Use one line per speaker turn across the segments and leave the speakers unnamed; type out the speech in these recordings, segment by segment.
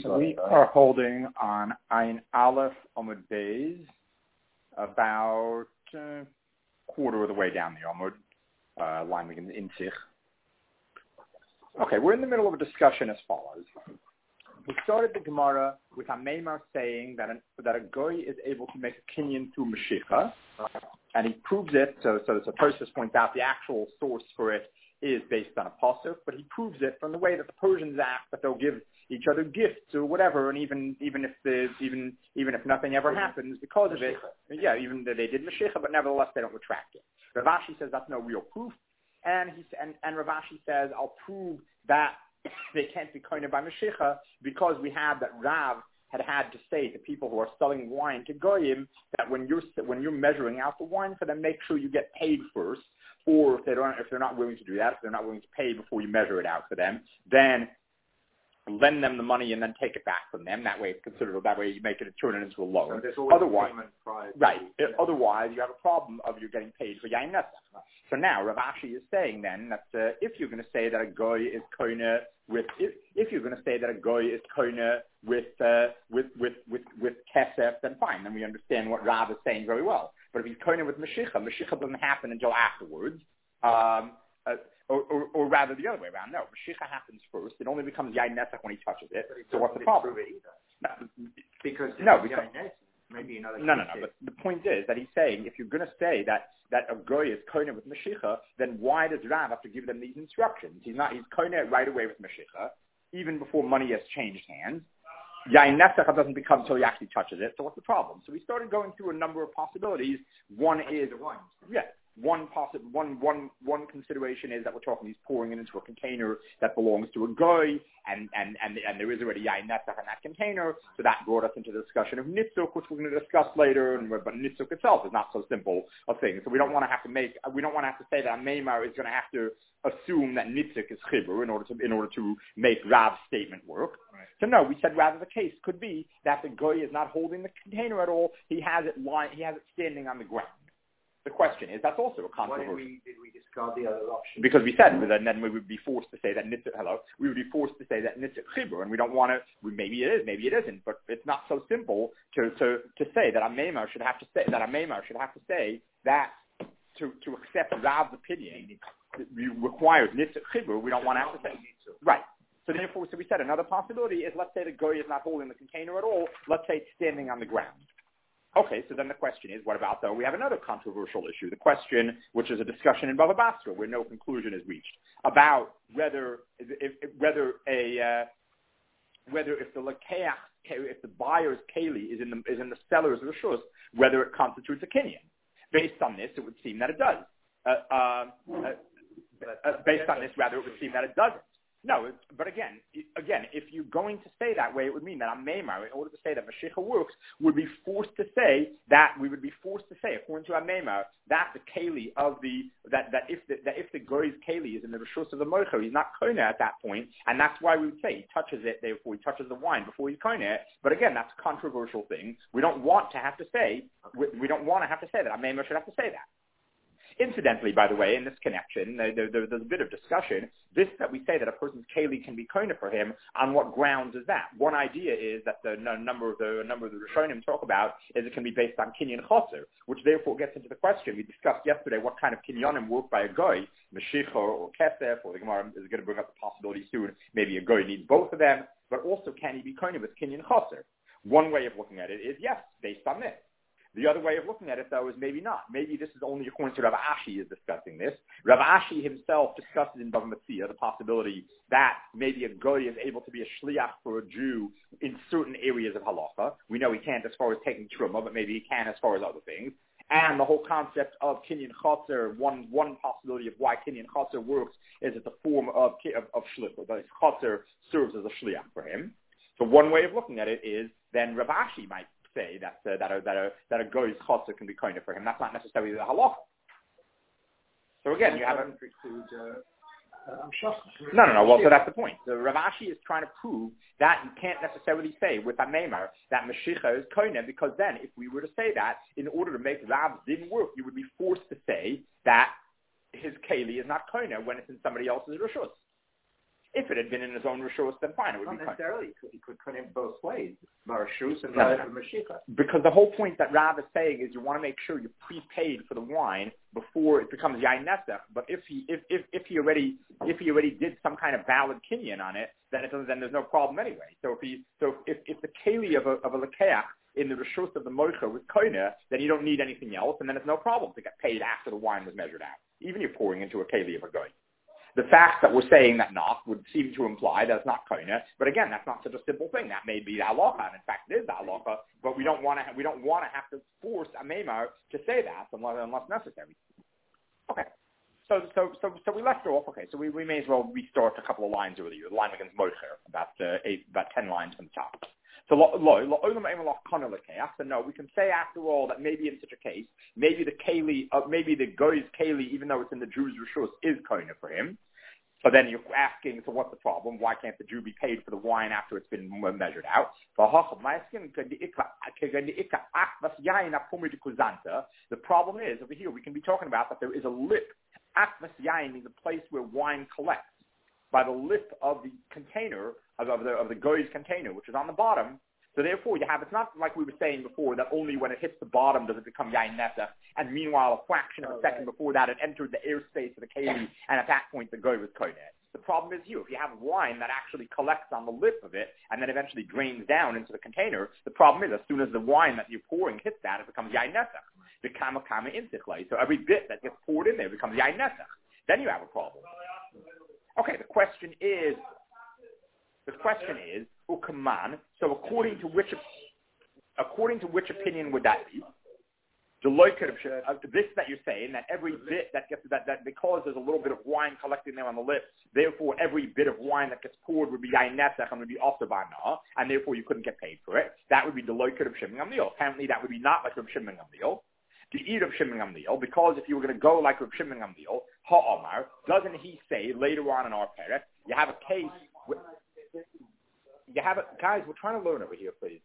We are holding on Ayin Aleph Amud Beis, about quarter of the way down the Amud, line begins in Sich. Okay, we're in the middle of a discussion as follows. We started the Gemara with Hameimar saying that a goy is able to make a kinyan through Mashicha, and he proves it. So Tosfos points out the actual source for it is based on a pasuk, but he proves it from the way that the Persians act, that they'll give each other gifts or whatever, and even if nothing ever happens because of it, even though they did Mashicha, but nevertheless they don't retract it. Rav Ashi says that's no real proof, and Rav Ashi says I'll prove that they can't be koine by Mashicha because we have that Rav had to say to people who are selling wine to goyim that when you're measuring out the wine for them, make sure you get paid first. Or if they're not willing to do that, if they're not willing to pay before you measure it out for them, then lend them the money and then take it back from them. That way it's considered. That way you make it turn it into a loan.
So
otherwise, right? Otherwise, you have a problem of you getting paid for yain nesach. So now Rav Ashi is saying then that if you're going to say that a goy is koine with, if you're going to say that a goy is koine with kesef, then fine. Then we understand what Rav is saying very well. But if he's koine with Mashicha doesn't happen until afterwards. Or rather the other way around. No, Mashicha happens first. It only becomes yain nesach when he touches it. So what's the problem?
Maybe another.
No. But the point is that he's saying if you're going to say that a goy is koine with Mashicha, then why does Rav have to give them these instructions? He's koine right away with Mashicha, even before money has changed hands. Yain nesach doesn't become until he actually touches it. So what's the problem? So we started going through a number of possibilities. One is one consideration is that we're talking he's pouring it into a container that belongs to a goy, and there is already yain nesach in that container. So that brought us into the discussion of nitzuk, which we're going to discuss later. But nitzuk itself is not so simple a thing. So we don't want to have to say that a meimar is going to have to assume that nitzuk is chibur in order to make Rav's statement work.
Right.
So no, we said rather the case could be that the goy is not holding the container at all. He has it standing on the ground. The question is, that's also a controversial.
Why did we discard the other option?
Because we said, and then we would be forced to say that nitzuk. We would be forced to say that nitzuk chibur, and we don't want to. Maybe it is, maybe it isn't. But it's not so simple to say that a meimar should have to say that to accept Rav's opinion requires nitzuk chibur. We don't want to have to say right. So therefore, we said another possibility is let's say the goy is not holding the container at all. Let's say it's standing on the ground. Okay, so then the question is, what about, though, we have another controversial issue, the question, which is a discussion in Bava Basra, where no conclusion is reached, about whether if the buyer's keli is in the seller's reshus, whether it constitutes a kinyan. Based on this, it would seem that it does. Based on this, rather, it would seem that it doesn't. No, but again, if you're going to say that way, it would mean that a meimar, in order to say that Mashicha works, would be forced to say, according to a meimar, that the keli of if the goy's keli is in the reshus of the moicher, he's not koine at that point, and that's why we would say he touches it, therefore he touches the wine before he's koine it. But again, that's a controversial thing. We don't want to have to say that a meimar should have to say that. Incidentally, by the way, in this connection, there's a bit of discussion. This that we say that a person's keli can be koine for him, on what grounds is that? One idea is that the number of the Rishonim talk about is it can be based on kinyan chosser, which therefore gets into the question we discussed yesterday: what kind of kinyanim work by a goy, Mashicha or kesef, or the Gemara is going to bring up the possibility soon. Maybe a goy needs both of them, but also can he be koine with kinyan chosser? One way of looking at it is yes, based on this. The other way of looking at it, though, is maybe not. Maybe this is only according to Rav Ashi is discussing this. Rav Ashi himself discusses in Bava Metzia the possibility that maybe a goy is able to be a shliach for a Jew in certain areas of halacha. We know he can't as far as taking truma, but maybe he can as far as other things. And the whole concept of kinyan chotzer, one possibility of why kinyan chotzer works is it's a form of shliach. The chotzer serves as a shliach for him. So one way of looking at it is then Rav Ashi might say that a goy's chotzer can be koine for him. That's not necessarily the halacha. So again, you have No. Well, so that's the point. So Rav Ashi is trying to prove that you can't necessarily say with a meimar that Mashicha is koine, because then if we were to say that, in order to make Rav's din work, you would be forced to say that his keli is not koine when it's in somebody else's reshus. If it had been in his own rishus, then fine, it would
Not
be
necessarily. He could cut it both ways. Marashus and
No.
Mashiach.
Because the whole point that Rav is saying is you want to make sure you prepaid for the wine before it becomes yain nesach. But if he already did some kind of valid kinyan on it, then there's no problem anyway. So if the keli of a lekeach in the rishus of the moicha was koine, then you don't need anything else, and then it's no problem to get paid after the wine was measured out, even if you're pouring into a keli of a goy. The fact that we're saying that not would seem to imply that it's not koine, but again, that's not such a simple thing. That may be the halacha, and in fact, it is the halacha. But we don't want to have to force a meimar to say that unless necessary. Okay, so we left it off. Okay, so we may as well restart a couple of lines earlier. The line against Mocher, about 10 lines from the top. So no, we can say after all that maybe in such a case, maybe the goy's keli, even though it's in the Jew's rishus, is koine for him. So then you're asking, so what's the problem? Why can't the Jew be paid for the wine after it's been measured out? The problem is, over here, we can be talking about that there is a lip. Akvas yain is a place where wine collects. By the lip of the container, of the goy's container, which is on the bottom. So therefore, it's not like we were saying before that only when it hits the bottom does it become yain nesach, and meanwhile, a fraction of a second before that, it entered the airspace of the keli, and at that point, the goy was koine. The problem is if you have wine that actually collects on the lip of it, and then eventually drains down into the container, the problem is as soon as the wine that you're pouring hits that, it becomes yain nesach. The kama intichle. So every bit that gets poured in there becomes yain nesach. Then you have a problem. Okay, the question is, ukaman. So according to which opinion would that be? This that you're saying that every bit that gets that because there's a little bit of wine collecting there on the lips, therefore every bit of wine that gets poured would be yain nesach and would be also bana, and therefore you couldn't get paid for it. That would be the loikud of Shimon Gamliel. Apparently that would be not like Reb Shimon Gamliel. To eat of Shimon Gamliel, because if you were going to go like Reb Shimon Gamliel, ha'omar, doesn't he say later on in our perek, you have a case. Guys, we're trying to learn over here, please.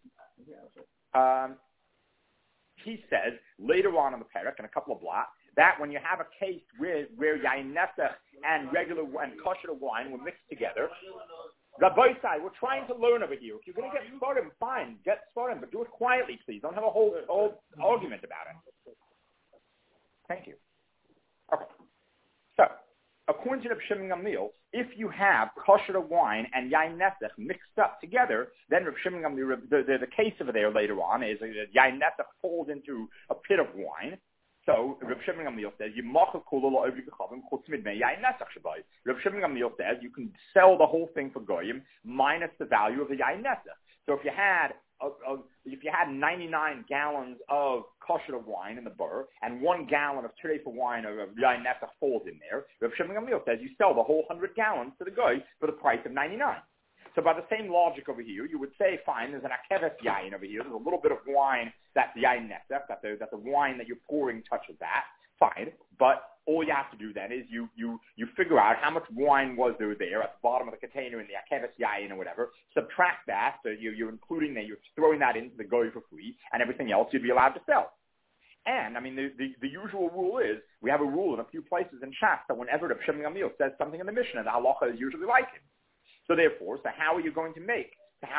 He says later on in the perek, in a couple of blocks, that when you have a case where yain nesach and regular and kosher wine were mixed together, Rabbi Sai, we're trying to learn over here. If you're going to get svarim, fine, get svarim, but do it quietly, please. Don't have a whole argument about it. Thank you. Okay. So, according to Reb Shimon Gamliel, if you have kosher wine and yain nesach mixed up together, then Reb Shimon Gamliel, the case over there later on is that yain nesach falls into a pit of wine. So Reb Shimon Gamliel says, Reb Shimon Gamliel says you can sell the whole thing for goyim minus the value of the yain nesach. So if you had 99 gallons of kosher wine in the bar and 1 gallon of trefa wine of yain nesach falls in there, Reb Shimon Gamliel says you sell the whole 100 gallons to the guy for the price of 99. So by the same logic over here, you would say, fine, there's an akeves yain over here. There's a little bit of wine that's yain nesach, that the wine that you're pouring touches that. Fine, but all you have to do then is you figure out how much wine was there at the bottom of the container in the akeves yain or whatever. Subtract that, so you're including that, you're throwing that into the goy for free, and everything else you'd be allowed to sell. And, I mean, the usual rule is, we have a rule in a few places in Shas that whenever the Shimon Gamliel says something in the Mishnah, the halacha is usually like it. So therefore, how are you going to make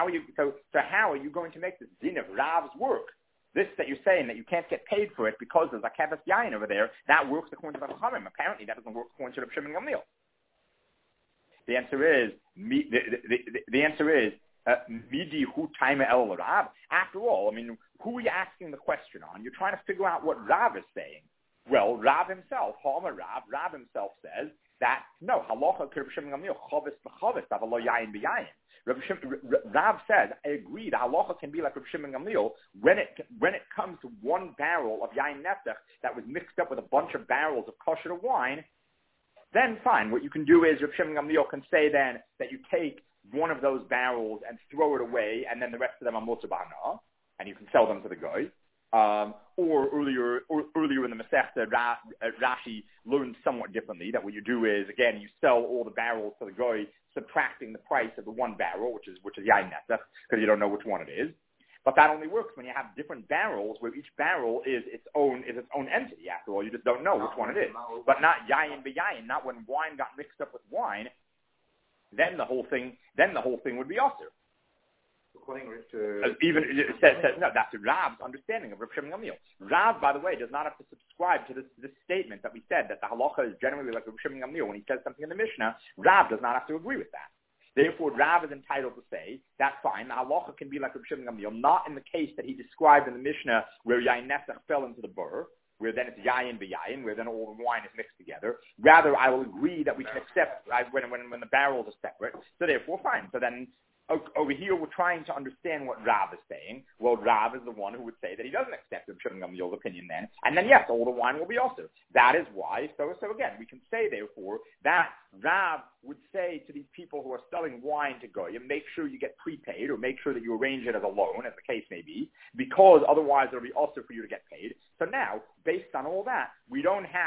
this din of Rav's work? This that you're saying that you can't get paid for it because there's a keves yain over there, that works according to the Chachamim. Apparently, that doesn't work according to the Shimon Gamliel. The answer is midi hu taima el Rav. After all, I mean, who are you asking the question on? You're trying to figure out what Rav is saying. Well, Rav himself says that no halacha Reb Shimon Gamliel chavis b'chavis avalo yain b'yain. Rav says, I agree, the halacha can be like Reb Shimon Gamliel when it comes to 1 barrel of yain nesach that was mixed up with a bunch of barrels of kosher wine. Then fine, what you can do is Reb Shimon Gamliel can say then that you take one of those barrels and throw it away, and then the rest of them are mutzah b'hana, and you can sell them to the guy. Or earlier in the Masechta, Rashi learned somewhat differently, that what you do is, again, you sell all the barrels to the guy, subtracting the price of the 1 barrel, which is yain nesach, because you don't know which one it is. But that only works when you have different barrels, where each barrel is its own entity. After all, you just don't know which one it is. But not yain b'yain, not when wine got mixed up with wine. then the whole thing would be also.
According to
It says no. That's Rav's understanding of Rav Shimon Gamliel. Rav, by the way, does not have to subscribe to this statement that we said that the halacha is generally like Rav Shimon Gamliel. When he says something in the Mishnah, Rav does not have to agree with that. Therefore, Rav is entitled to say that's fine. The halacha can be like Rav Shimon Gamliel, not in the case that he described in the Mishnah where Yain Nesach fell into the burr, where then it's Yayin v'Yayin, where then all the wine is mixed together. Rather, I will agree that we can accept when the barrels are separate. So therefore, fine. So then. Over here, we're trying to understand what Rav is saying. Well, Rav is the one who would say that he doesn't accept Rav Shimon Gamliel's opinion then. And then, yes, all the wine will be also. That is why. So again, we can say, therefore, that Rav would say to these people who are selling wine to Goyim, make sure you get prepaid or make sure that you arrange it as a loan, as the case may be, because otherwise it'll be also for you to get paid. So now, based on all that, it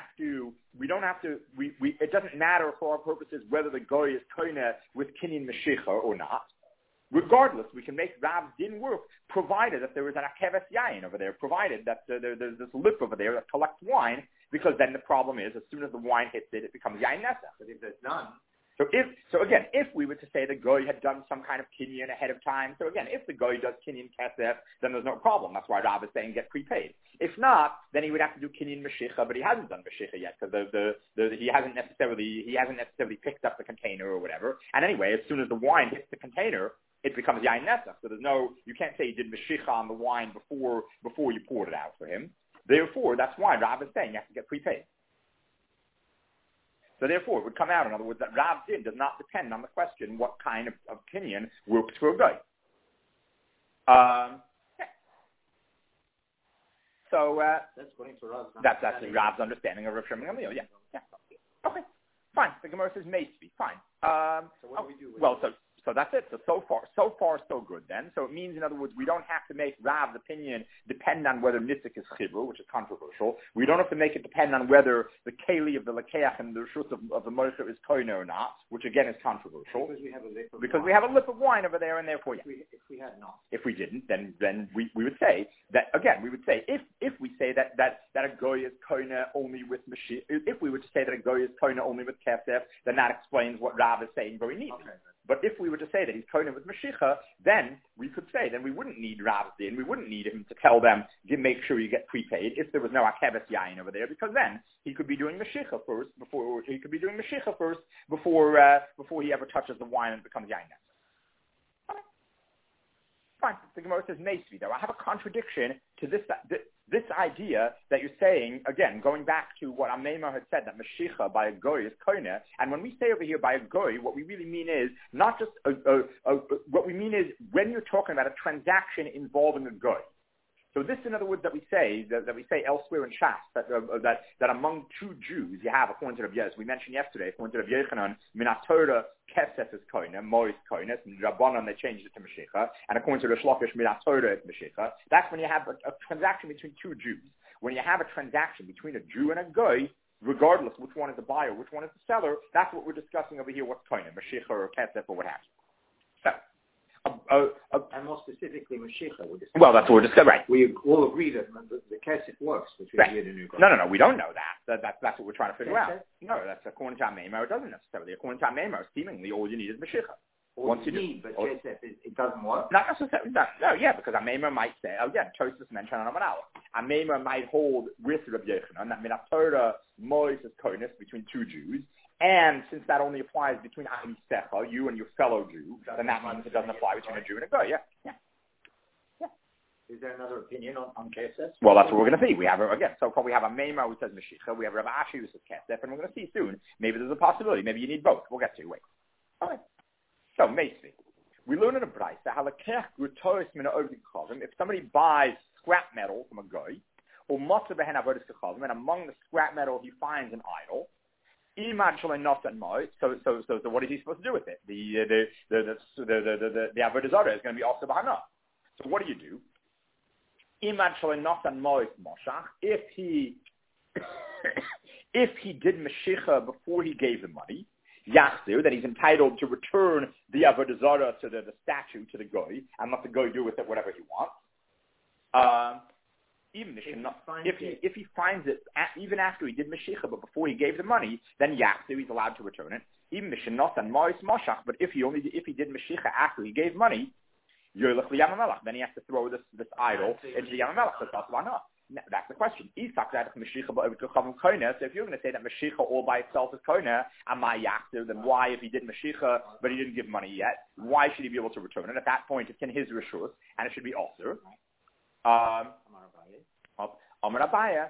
doesn't matter for our purposes whether the Goy is koine with kinyan meshicha or not. Regardless, we can make Rav's din work, provided that there is an akeves yayin over there, provided that there's this lip over there that collects wine, because then the problem is, as soon as the wine hits it, it becomes yayin nesach.
But if there's none.
So again, if we were to say the goy had done some kind of kinyan ahead of time, so again, if the goy does kinyan kesef, then there's no problem. That's why Rav is saying get prepaid. If not, then he would have to do kinyan meshicha, but he hasn't done meshicha yet because he hasn't necessarily picked up the container or whatever. And anyway, as soon as the wine hits the container, it becomes yain nesach. So you can't say he did meshicha on the wine before you poured it out for him. Therefore, that's why Rav is saying you have to get prepaid. So therefore, it would come out, in other words, that Rav's din does not depend on the question what kind of kinyan works for a guy. So
that's according to Rav's.
That's Rav's understanding of Rav Shimon Gamliel. Yeah. Okay. Fine. The Gemara says maybe. Fine.
So what do we do?
So that's it. So far, so good then. So it means, in other words, we don't have to make Rav's opinion depend on whether Nitzik is Chibur, which is controversial. We don't have to make it depend on whether the Keli of the Lekeach and the Rishus of the Moshe is Koine or not, which again is controversial. Because we have a lip of wine over there, and therefore,
if we had not.
If we didn't, then we would say that, again, we would say, if we say that a Goy is Koine only with Mashiach, if we were to say that a Goy is Koine only with Kesef, then that explains what Rav is saying very neatly. Okay. But if we were to say that he's koine with Mashiach, then we could say, then we wouldn't need Rav's din. We wouldn't need him to tell them, make sure you get prepaid if there was no akeves yain over there, because then he could be doing Mashiach first before he ever touches the wine and it becomes yain. Okay. Fine. The Gemara says Meisvi, though. I have a contradiction to this idea that you're saying, again, going back to what Amema had said, that Mashiach by a goy is koine, and when we say over here by a goy, what we really mean is not just what we mean is when you're talking about a transaction involving a goy. So this, in other words, that we say elsewhere in Shas, that among two Jews, you have, according to Rabbi Yez, we mentioned yesterday, according to Rabbi Yechanan, Minat Torah, Kesef is koine, Mois koine, and Rabbanan, they changed it to Mashiach, and according to Rish Lakish, Minat Torah is Mashiach. That's when you have a transaction between two Jews. When you have a transaction between a Jew and a goy, regardless which one is the buyer, which one is the seller, that's what we're discussing over here, what's koine, Mashiach or Kesef or what have you. So,
and more specifically, Mashiach.
Well, that's what we're discussing, right?
We all agree that the Kesef works, which we did in New York.
No, we don't know that. That's what we're trying to figure out. No, that's according to Amema. It doesn't necessarily. According to Amema, seemingly all you need is Mashiach.
But Kesef, it doesn't work?
Not necessarily. No, yeah, because Amema might say, Tosfos mentioned on Amanal. Amema might hold with Rabbi Yechanan that Minat Torah Mois is koinus between two Jews. And since that only applies between Amisecha, you and your fellow Jew, then that means it doesn't apply between a Jew and a Goy. Yeah.
Is there another opinion on Kesef?
Well, that's what we're going to see. We have a Meimah who says Mashiach, we have Rabbi Ashi who says Kesef, and we're going to see soon. Maybe there's a possibility. Maybe you need both. We'll get to. Wait. Okay. So, Meisvi. We learn in a Braisa how if somebody buys scrap metal from a Goy, or and among the scrap metal he finds an idol, so what is he supposed to do with it? The avodah zarah is going to be also b'hana. So what do? If he did meshicha before he gave the money, yachzer, that he's entitled to return the avodah zarah to the statue to the goy and let the goy do with it whatever he wants. Even if he finds it even after he did Mashiach, but before he gave the money, then Yachzu, he's allowed to return it. Even Mishnot and Mois Moshach, but if he did Mashiach after he gave money, Yoylech Yam HaMelech, then he has to throw this idol into the Yam HaMelech. So that's the question. So if you're going to say that Mashiach all by itself is Koina, and my Yachzu, then why, if he did Mashiach but he didn't give money yet, why should he be able to return it? At that point, it's in his Rishus, and it should be also. Amar Abaya.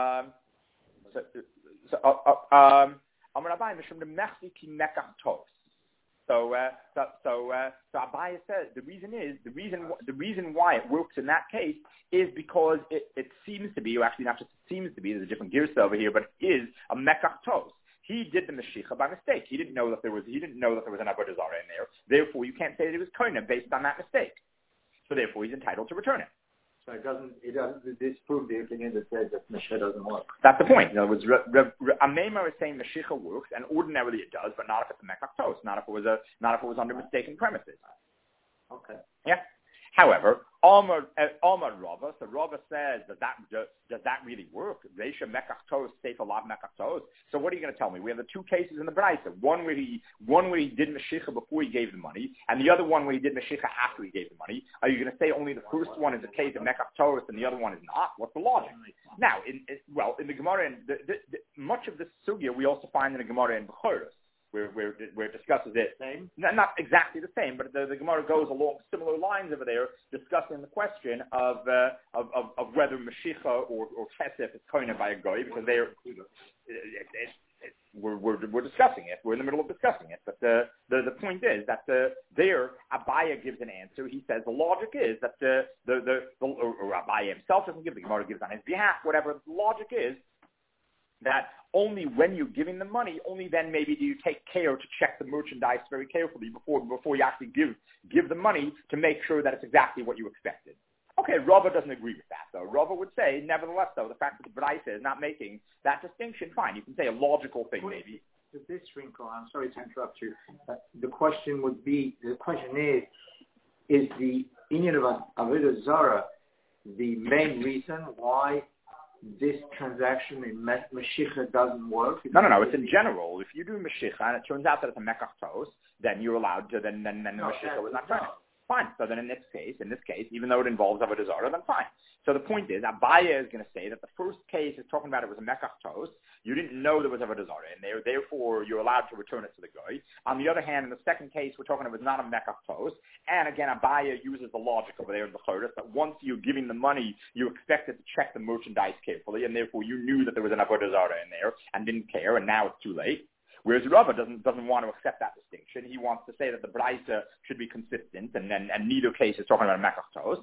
Amar Abaya mishum demechzi ki mekach tos. So Abaya says the reason why it works in that case is because it seems to be, or actually not just it seems to be, there's a different gears over here, but it is a mekach tos. He did the Mashiach by mistake. He didn't know that there was an Avodah Zarah in there. Therefore, you can't say that it was Koina based on that mistake. So therefore, he's entitled to return it.
So it doesn't disprove the opinion that says that Mashiach doesn't work.
That's the point. In other words, Amema is saying Mashiach works, and ordinarily it does, but not if it's a mekach tos, not if it was under mistaken premises.
Okay.
Yeah. However, Amar Rava, so Rava says, does that really work? Reisha mekach tos, sefer lav mekach tos. So what are you going to tell me? We have the two cases in the Braisa. One where he did Mashiach before he gave the money, and the other one where he did Mashiach after he gave the money. Are you going to say only the first one is a case of mekach tos and the other one is not? What's the logic? Now, in the Gemara, much of this sugya we also find in the Gemara in Bechoros, where it discusses it.
Same?
Not exactly the same, but the Gemara goes along similar lines over there, discussing the question of whether Mashiach or Chesef is koina by a goy, because we're discussing it. We're in the middle of discussing it. But the point is that there Abaya gives an answer. He says the logic is that or Abaya himself doesn't give, the Gemara gives on his behalf. Whatever the logic is, that only when you're giving the money, only then maybe do you take care to check the merchandise very carefully before you actually give the money to make sure that it's exactly what you expected. Okay, Rava doesn't agree with that, though. Rava would say, nevertheless, though, the fact that the Braisa is not making that distinction, fine. You can say a logical thing, maybe.
To this wrinkle, I'm sorry to interrupt you. The question is the Inyan of Avodah Zarah the main reason why this transaction in Mashiach doesn't work?
No. It's in general. If you do Mashiach and it turns out that it's a mekach tos, then you're allowed to. Then Mashiach was not done. Fine. So then in this case, even though it involves Avodah Zarah, then fine. So the point is, Abaya is going to say that the first case is talking about it was a mekach tos. You didn't know there was Avodah Zarah in there, therefore you're allowed to return it to the guy. On the other hand, in the second case, we're talking about it was not a mekach tos. And again, Abaya uses the logic over there in the Chodesh that once you're giving the money, you expected to check the merchandise carefully, and therefore you knew that there was an Avodah Zarah in there and didn't care, and now it's too late. Whereas Rava doesn't want to accept that distinction. He wants to say that the Braisa should be consistent, and neither case is talking about a mekach tos.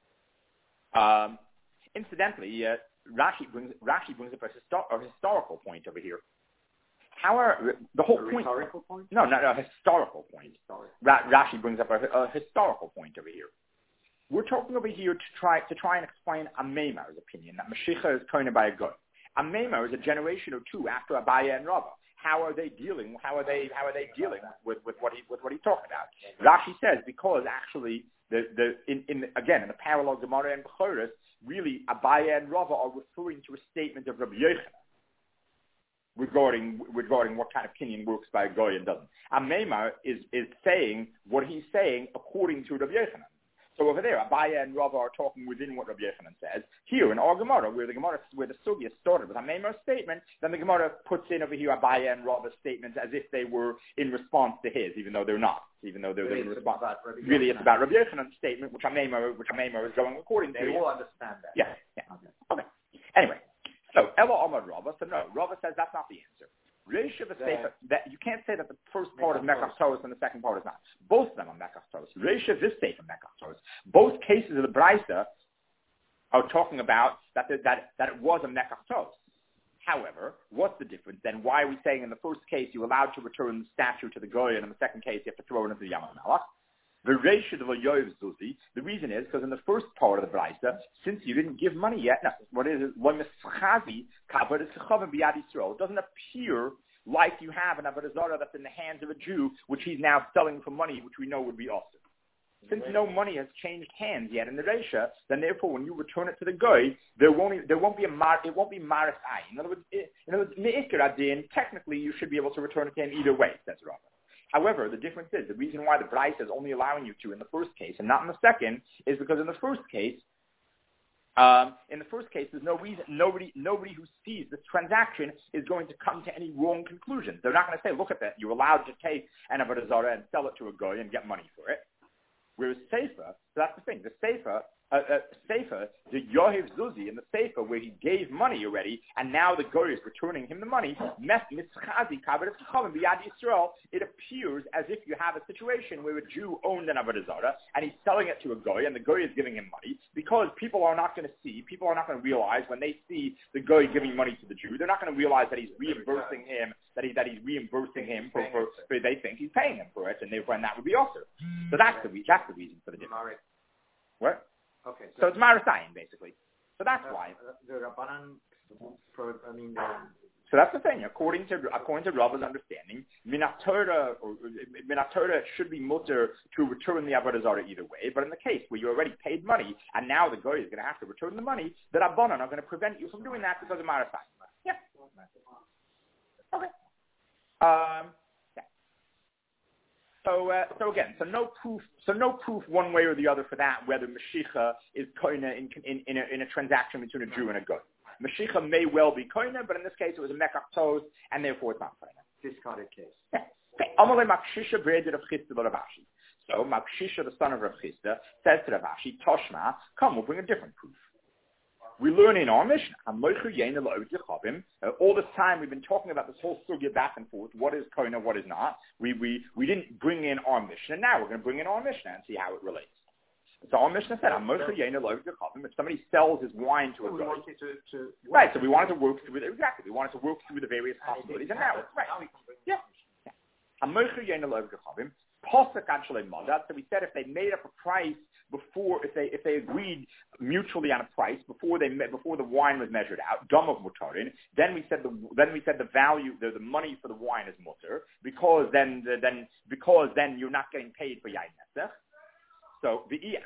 Incidentally, Rashi brings up a historical point over here. However, the whole point.
Rhetorical point?
No, a historical point. Rashi brings up a historical point over here. We're talking over here to try and explain Ameimar's opinion that Mashiach is koina by a goy. Ameimar is a generation or two after Abaya and Rava. How are they dealing with what he's talking about? Rashi says because actually in the parallel Gemara and Bechoros, really Abaya and Rava are referring to a statement of Rabbi Yochanan regarding what kind of kinyan works by a goy and doesn't. Ameimar is saying what he's saying according to Rabbi Yochanan. So over there, Abaya and Rava are talking within what Rabbi Yochanan says. Here in our Gemara, where the sugya started with Ameimar's statement, then the Gemara puts in over here Abaya and Rava's statements as if they were in response to his, even though they're not. Even though they're in response. Really, it's about Rabbi Yochanan's statement, which Ameimar is going according to.
They will understand that.
Yeah. Okay. Anyway, so Ella Amar Rava. So no, Rava says that's not the answer. That you can't say that the first part is mekach tos and the second part is not. Both of them are mekach tos. Reisha this sefer mekach tos. Both cases of the Braisa are talking about that it was a mekach tos. However, what's the difference then? Why are we saying in the first case you're allowed to return the statue to the goy, and in the second case you have to throw it into the Yam HaMelech? The reason is because in the first part of the Braisa, since you didn't give money yet, it doesn't appear like you have an Avodah Zarah that's in the hands of a Jew, which he's now selling for money, which we know would be awesome. Since no money has changed hands yet in the Reisha, then therefore when you return it to the Goy, it won't be Maris Ayin. In other words, Me'ikir Adin, technically you should be able to return it to him either way, says Rava. However, the difference is, the reason why the Bryce is only allowing you to in the first case and not in the second is because in the first case, there's no reason, nobody who sees this transaction is going to come to any wrong conclusions. They're not going to say, look at that, you're allowed to take an Avodah Zarah and sell it to a Goy and get money for it. Whereas Sefer, so that's the thing, the Sefer, the Yohiv Zuzi in the Sefer where he gave money already, and now the Goy is returning him the money, it appears as if you have a situation where a Jew owned an Avodah Zarah, and he's selling it to a Goy, and the Goy is giving him money, because people are not going to realize when they see the Goy giving money to the Jew, they're not going to realize that he's reimbursing him, that he's reimbursing him for they think he's paying him for it, and therefore that would be also. So that's the reason for the difference. What?
Okay.
So it's Marasayan, basically. So that's why.
The Rabbanan,
so that's the thing. According to Rava's understanding, Minatora should be mutter to return the Avodah Zarah either way. But in the case where you already paid money and now the Goy is going to have to return the money, the Rabbanan are going to prevent you from doing that because of Marasayan. Yeah. Okay. Yeah. So no proof one way or the other for that whether Mashiach is koina in a transaction between a Jew and a Goy. Mashiach may well be koina, but in this case it was a mekach tos, and therefore it's not koina.
Discarded case.
Yeah. Okay. Amalei Makshisha breded of Chisda Rav Ashi. So Makshisha, the son of Rav Chisda, says to Rav Ashi, Toshma, come, we'll bring a different proof. We learn in our Mishnah, all this time we've been talking about this whole sugya back and forth, what is koina, what is not. We didn't bring in our Mishnah, now we're going to bring in our Mishnah and see how it relates. So our Mishnah said, if somebody sells his wine to a Goy, right, so we wanted to work through it, exactly, we wanted to work through the various possibilities, and now it's right. Yeah. So we said if they made up a price before, if they agreed mutually on a price before the wine was measured out, dam of mutarin, then we said the value, the money for the wine is mutar, because then you're not getting paid for yain nesach. So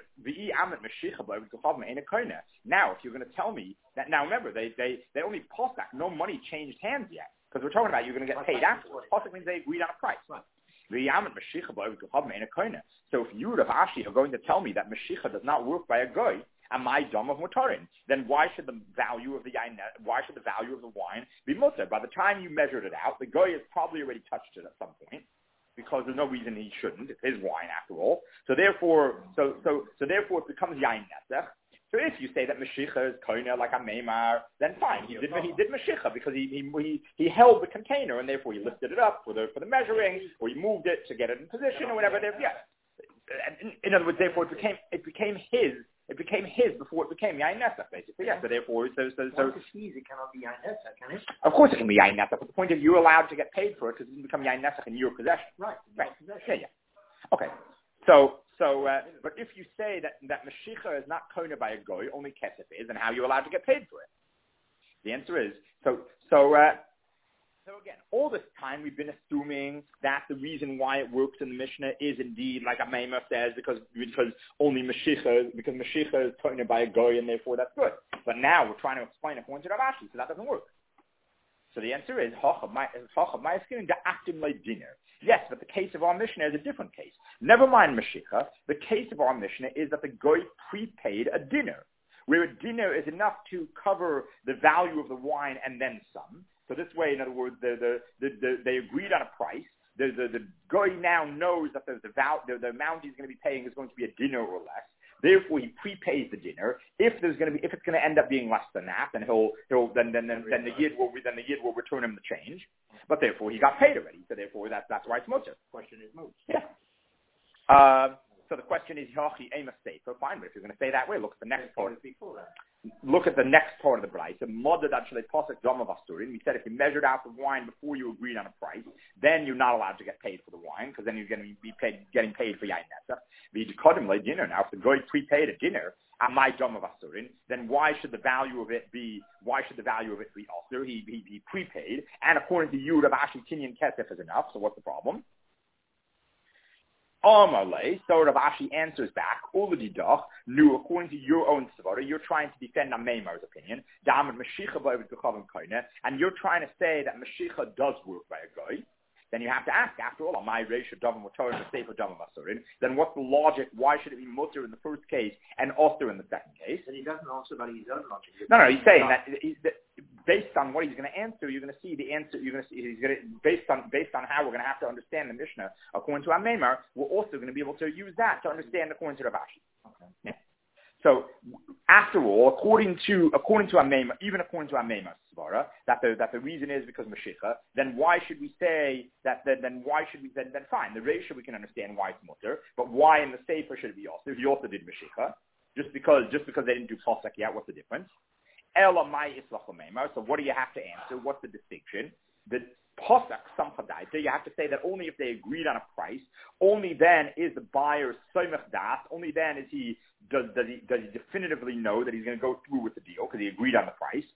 now, if you're going to tell me that, now remember they only postak, no money changed hands yet, because we're talking about you're going to get paid afterwards. Postak means they agreed on a price. So if you, Rav Ashi, are going to tell me that Mashiach does not work by a Goy, and my dam of mutarin, then why should the value of the wine be mutar? By the time you measured it out, the Goy has probably already touched it at some point, because there's no reason he shouldn't. It's his wine after all. So therefore it becomes yain nesach. So if you say that Mashiach is koina like a meimar, then fine. He did Mashiach because he held the container and therefore he lifted it up for the measuring, or he moved it to get it in position or whatever. In other words, therefore it became his before it became yain nesach, basically. Yeah. So therefore, so
it cannot be yain nesach, can it?
Of course it can be yain nesach, but the point is you're allowed to get paid for it because it didn't become yain nesach in your possession.
Right.
Possession. Yeah. Okay. So, but if you say that Mashiach is not koina by a Goy, only kesef is, then how are you allowed to get paid for it? The answer is, so again, all this time we've been assuming that the reason why it works in the Mishnah is indeed, like Ameimah says, because only Mashiach is koina by a Goy, and therefore that's good. But now we're trying to explain it to Rav Ashi, so that doesn't work. So the answer is, yes, but the case of our Mishnah is a different case. Never mind Mashiach. The case of our Mishnah is that the Goy prepaid a dinner, where a dinner is enough to cover the value of the wine and then some. So this way, in other words, they agreed on a price. The Goy now knows that the amount he's going to be paying is going to be a dinner or less. Therefore, he prepays the dinner. If it's going to end up being less than that, then the yid will return him the change. But therefore, he got paid already. So therefore, that's why it's mutar.
Question is moot.
Yeah. So the question is, Yachi Ema State. So fine, but if you're going to say that way, look at the next part. Look at the next part of the price. We said if you measured out the wine before you agreed on a price, then you're not allowed to get paid for the wine, because then you're going to be getting paid for yain nesach. Dinner. Now, if the Goy prepaid a dinner at my dam of asurin, then why should the value of it be also? He prepaid, and according to you, Rav Ashi Kinyan Kesef is enough. So what's the problem? Amalei, so Rav Ashi answers back, Uladidach, new according to your own svara, you're trying to defend Ameimar's opinion, and you're trying to say that Mashiach does work by a guy. Then you have to ask, after all, my Reisha Davam Motorim the Sefer Davam Asurin, then what's the logic? Why should it be Mutter in the first case and Osir in the second case?
And he doesn't answer about his own logic.
No, he's saying that based on what he's going to answer, you're going to see the answer. You're going to see he's going to based on how we're going to have to understand the Mishnah according to Ameimar. We're also going to be able to use that to understand according to Rav Ashi. Okay. Yeah. So, after all, according to Ameimar, even according to Ameimar's svara, that the reason is because Mashiach, then why should we say that? Then fine, the Reisha we can understand why it's mutter, but why in the Sefer should it be also? He also did Mashiach, just because they didn't do Pasuk yet. What's the difference? Ela mai islach Ameimar. So what do you have to answer? What's the distinction? The Pasuk samchadaita, you have to say that only if they agreed on a price, only then is the buyer soymech das, only then is he does he definitively know that he's going to go through with the deal because he agreed on the price.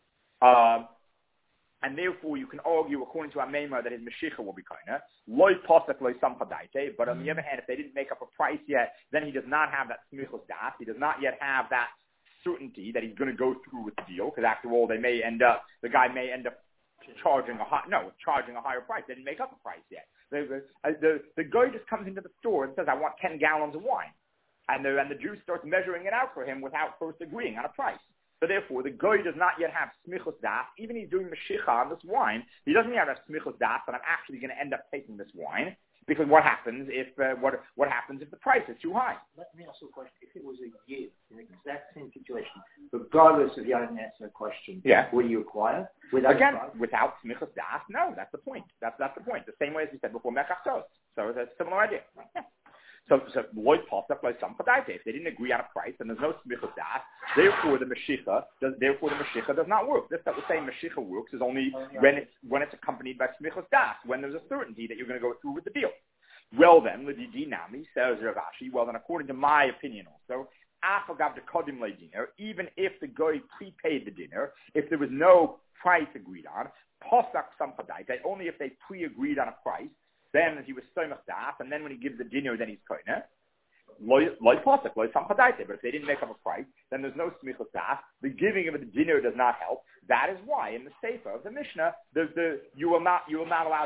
And therefore you can argue according to Ameimar that his Mashiach will be kaina. Loy pasuk loy samchadaita, but on the other hand, if they didn't make up a price yet, then he does not have that smichos das. He does not yet have that certainty that he's going to go through with the deal because after all, the guy may end up charging a higher price. They didn't make up a price yet. The guy just comes into the store and says, I want 10 gallons of wine. And the Jew starts measuring it out for him without first agreeing on a price. So therefore, the guy does not yet have smichos das. Even he's doing Mashiach on this wine, he doesn't yet have smichos das that I'm actually going to end up taking this wine. Because what happens if what happens if the price is too high?
Let me ask you a question. If it was a year in the exact same situation, regardless of the answer question, will you acquire
without smichos das? No, that's the point. That's the point. The same way as we said before, mekachos. So it's a similar idea. So Lloyd Pasuk like some chadaita. If they didn't agree on a price, then there's no smichos das. Therefore, the Mashiach does not work. This that we're saying Mashiach works is only when it's accompanied by smichos das, when there's a certainty that you're going to go through with the deal. Well then, L'Didi Nami says Rav Ashi. Well then, according to my opinion, also afagav de kodim le dinner, even if the guy prepaid the dinner, if there was no price agreed on, Pasuk some chadaita, only if they pre-agreed on a price. Then he was soymech das, and then when he gives the dinner, then he's koine. Loy pasuk, loy samchadaita. But if they didn't make up a price, then there's no smichos das. The giving of the dinner does not help. That is why in the Sefer of the Mishnah, you're not allowed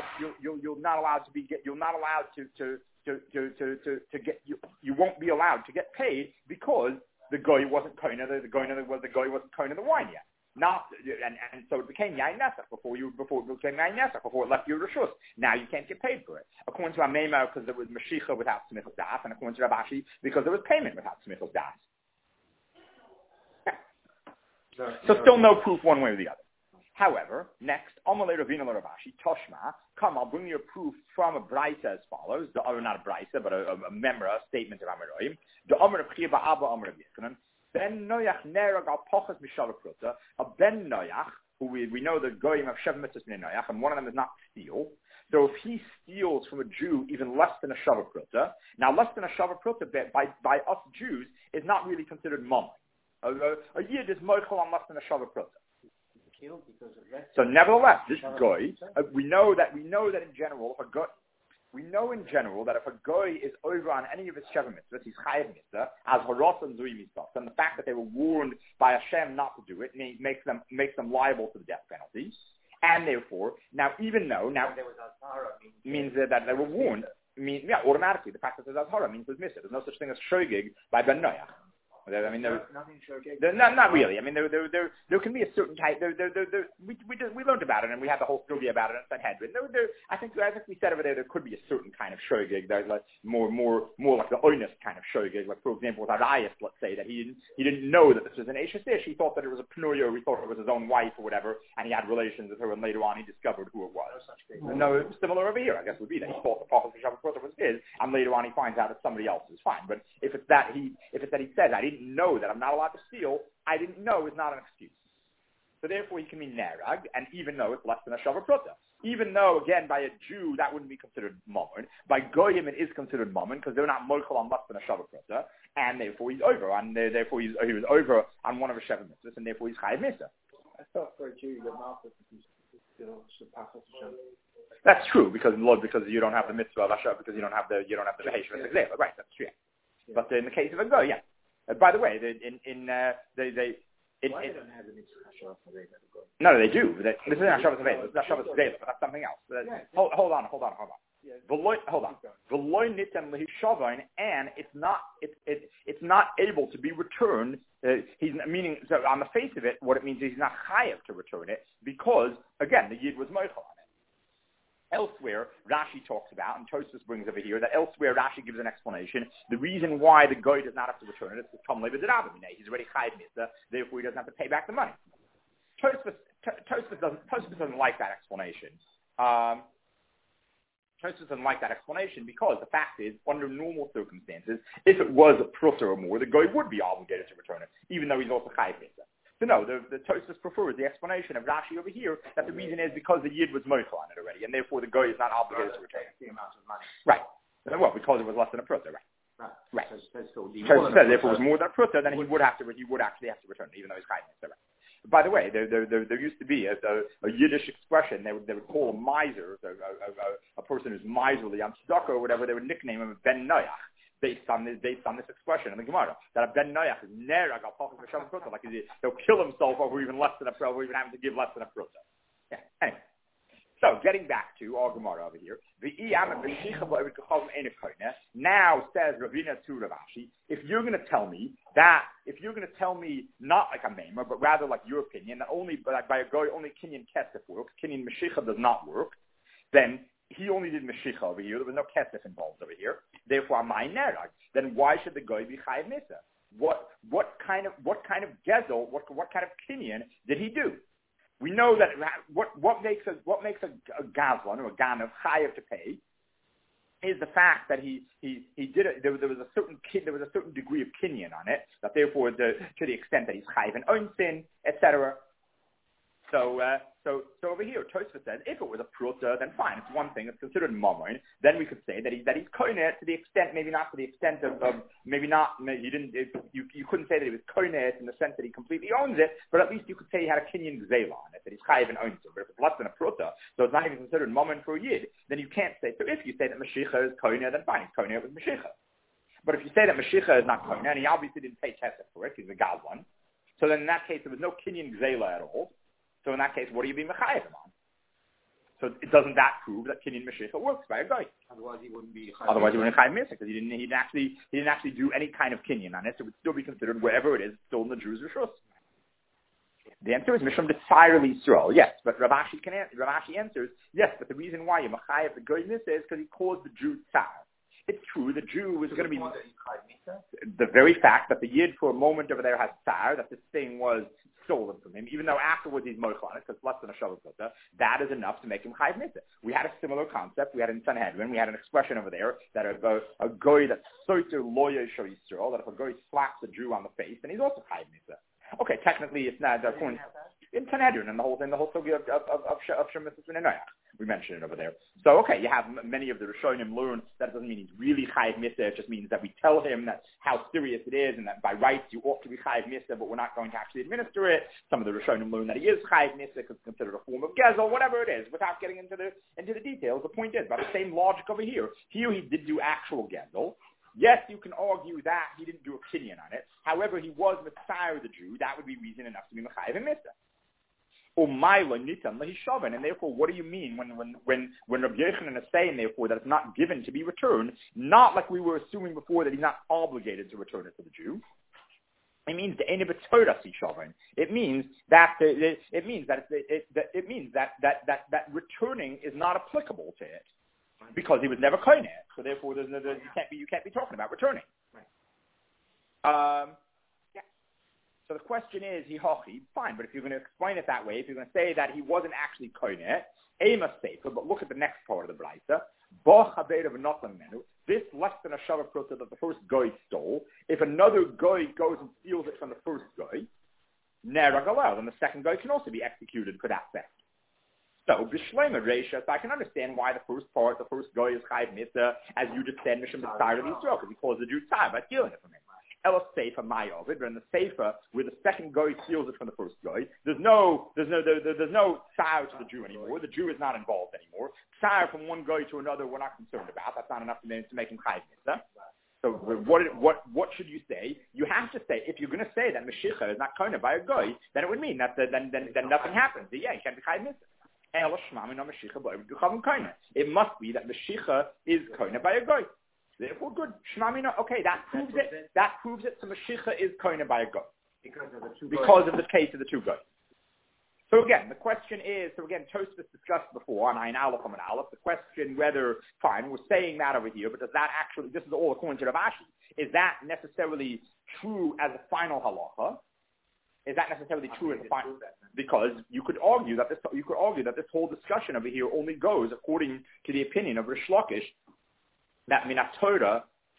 you won't be allowed to get paid because the guy wasn't koine. The guy wasn't koine the wine yet. And so it became Yain Nesach before it became Yain Nesach, before it left your Rishus. Now you can't get paid for it. According to Ameimar, because there was Mashiach without Smichos Das, and according to Rav Ashi, because there was payment without Smichos Das. So still no proof one way or the other. However, next, Amalei Ravina Rav Ashi, Toshma, come, I'll bring you a proof from a Braisa as follows, not a Braisa, but a memra, a statement of Amoraim, the Amar of Chiba Abba Amar of Yisrael, Ben Noach nerag al pochas mishal pruta. A Ben Noach, who we know the goyim of Shev Mitzvahs Bnei Noach, and one of them is not steal. So if he steals from a Jew even less than a Shavuot pruta, now less than a Shavuot pruta by us Jews is not really considered mammon. A yid is moichel on less than a Shavuot pruta. So nevertheless, this goy, we know that in general, if a goy is over on any of his Sheva mitzvahs, he's chayav mitzvah, as haros and zui mitzvahs, and the fact that they were warned by Hashem not to do it makes them liable to the death penalty. And therefore, now even though there was azhara means that they were warned, automatically the fact that there's azhara means there's mitzvah. There's no such thing as shogig by Ben Noach. I mean, not really. I mean, there can be a certain type. We learned about it, and we had the whole story about it in Sanhedrin. I think we said over there could be a certain kind of shogig. There's like more like the honest kind of shogig. Like for example, with Arias, let's say that he didn't know that this was an Ashes Ish. He thought that it was a Pnuyo. He thought it was his own wife or whatever, and he had relations with her. And later on, he discovered who it was. No, similar over here, I guess would be that he thought the Prophet was his, and later on he finds out it's somebody else's. Fine, but if it's that he says I didn't know that I'm not allowed to steal, I didn't know is not an excuse. So therefore he can be nerag, and even though it's less than a Shavuot pruta. Even though, again, by a Jew that wouldn't be considered mammon, by Goyim it is considered mammon because they're not mochel on less than a Shavuot pruta, and therefore he's over, therefore he was over on one of his Sheva mitzvahs, and therefore he's chayav mitzvah.
I thought for a Jew your mouth was
That's true because you don't have the mitzvah of Asher, because you don't have the Behesh of Exela. Right, that's true. Yeah. But in the case of a Goy, yeah. By the way, they
why they don't have the mitzvah Hashavas Aveda?
No, they do. This isn't Hashavas Aveda. This is Hashavas Aveda, but that's something else. Hold on. V'loy nitan lehishavon, and it's not able to be returned. He's meaning, so on the face of it, what it means is he's not chayav to return it because again the yid was moichel on it. Elsewhere, Rashi talks about, and Tosfos brings over here, that elsewhere Rashi gives an explanation. The reason why the guy does not have to return it is because Tom Levi did he's already chayav mitzvah, therefore he doesn't have to pay back the money. Tosfos doesn't like that explanation. Tosfos doesn't like that explanation because the fact is, under normal circumstances, if it was a pruta or more, the guy would be obligated to return it, even though he's also chayav mitzvah. So no, the Tosfos prefers the explanation of Rashi over here that the reason is because the yid was moichel on it already, and therefore the guy is not obligated to return it.
The amount of money.
Right. Well, because it was less than a pruta, right? Right.
So
Tosfos says if it was more than a pruta, then he would actually have to return it, even though he's chayav mitzvah. By the way, there used to be a Yiddish expression. They would call a miser, a person who's miserly on tzedakah or whatever. They would nickname him Ben Noach based on this expression in the Gemara. That a Ben Noach is nerag al pachas v'shavas pruta, like he'll kill himself over even less than a pruta, or even having to give less than a pruta. Yeah. Anyway, so getting back to our Gemara over here, now says Ravina to Rav Ashi, if you're going to tell me not like a maimer, but rather like your opinion, that only by a guy only Kinyan Kesef works, Kinyan Meshicha does not work, then he only did Meshicha over here. There was no Kesef involved over here. Therefore, my nerag. Then why should the guy be Chayav Misa? What kind of gezel, what kind of Kinyan did he do? We know that what makes a gazlan or a ganav chayav to pay is the fact that he did it. There was a certain degree of kinyan on it. That therefore, to the extent that he's chayav and onsin, etc. So over here, Tosfos says if it was a pruta, then fine. It's one thing. It's considered mammon. Then we could say that he's koineh to the extent, maybe not to the extent of maybe not. He didn't. You couldn't say that he was koineh in the sense that he completely owns it, but at least you could say he had a kinyan gzela on it, that he's chayiv and owns it. But if it's less than a pruta, so it's not even considered mammon for a yid, then you can't say. So if you say that Mashiach is koineh, then fine, he's koineh with Mashiach. But if you say that Mashiach is not koineh, and he obviously didn't pay chesed for it, he's a gazlan, so then in that case there was no kinyan gzela at all. So in that case, what do you be mechayev on? So doesn't that prove that kinyan Mashiach works by a guy?
Otherwise, he wouldn't be.
Otherwise, he wouldn't chayav mitzvah because he didn't actually do any kind of kinyan on it. So it would still be considered wherever it is, still in the Jews' rishus. The answer is mishum d'tzayir l'Yisrael. Yes, but Rav Ashi answers yes, but the reason why you mechayev the guy mitzvah is because he caused the Jew tsar. It's true, the Jew was going to be the very fact that the yid for a moment over there has tsar, that this thing was stolen from him, even though afterwards he's moich on it, because less than a shavah pruta, that is enough to make him chayav mitzvah. We had a similar concept. We had in Sanhedrin, we had an expression over there that a goy that's soiter loya show Yisrael, that if a goy slaps a Jew on the face, then he's also chayav mitzvah. Okay, technically it's not the point in Sanhedrin and the whole sugi of Shemitah and Noach. We mentioned it over there. So, okay, you have many of the Rishonim learn that it doesn't mean he's really chayav mitzvah. It just means that we tell him that how serious it is and that by rights you ought to be chayav mitzvah, but we're not going to actually administer it. Some of the Rishonim learn that he is chayav mitzvah because it's considered a form of gezel, whatever it is, without getting into the details. The point is, by the same logic over here, he did do actual gezel. Yes, you can argue that he didn't do a kinyan on it. However, he was Messiah the Jew. That would be reason enough to be mechayev and mitzvah. And therefore, what do you mean when Rabbi Yochanan is saying, therefore, that it's not given to be returned, not like we were assuming before that he's not obligated to return it to the Jew? It means the It means that that returning is not applicable to it because he was never koineh. So therefore, you can't be talking about returning. Right. So the question is, fine, but if you're going to explain it that way, if you're going to say that he wasn't actually koineh, ema sefer, but look at the next part of the brayta, this less than a shavah pruta that the first guy stole, if another guy goes and steals it from the first guy, nerag, then the second guy can also be executed for that theft. So, b'shleima reisha, so I can understand why the first guy is chayav mitzvah, as you just said, mishum b'tzayir l'Yisrael, because he caused the Jew tzar by stealing it from him. Ela Seifa Mayovid, but in the Seifa, where the second guy steals it from the first guy, there's no tsar to the Jew anymore. The Jew is not involved anymore. Tsar from one guy to another, we're not concerned about. That's not enough to make him chayiv mitzvah. So what should you say? You have to say, if you're going to say that Mashiach is not koine by a guy, then it would mean that then nothing happens. Yeah, you can't be chayiv mitzvah. It must be that Mashiach is koine by a guy. Therefore, good. Shmamina, okay, that proves it. That proves it. So Mashiach is koine by a guy. Because of the case of the two guys. So again, the question is, Tosfos discussed before on Ayin Aleph and Aleph, the question whether, fine, we're saying that over here, but does that actually, this is all according to Rav Ashi, is that necessarily true as a final halacha? Is that necessarily true as a final? Because you could argue that this whole discussion over here only goes according to the opinion of Rish Lakish that Minat Torah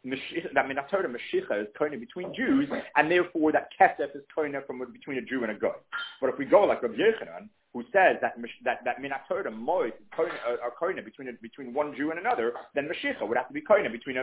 Mashiach is koine between Jews, and therefore that Kesef is koine from between a Jew and a Goy. But if we go like Rabbi Yochanan, who says that Minat Torah Moed are koine between one Jew and another, then Mashiach would have to be koine between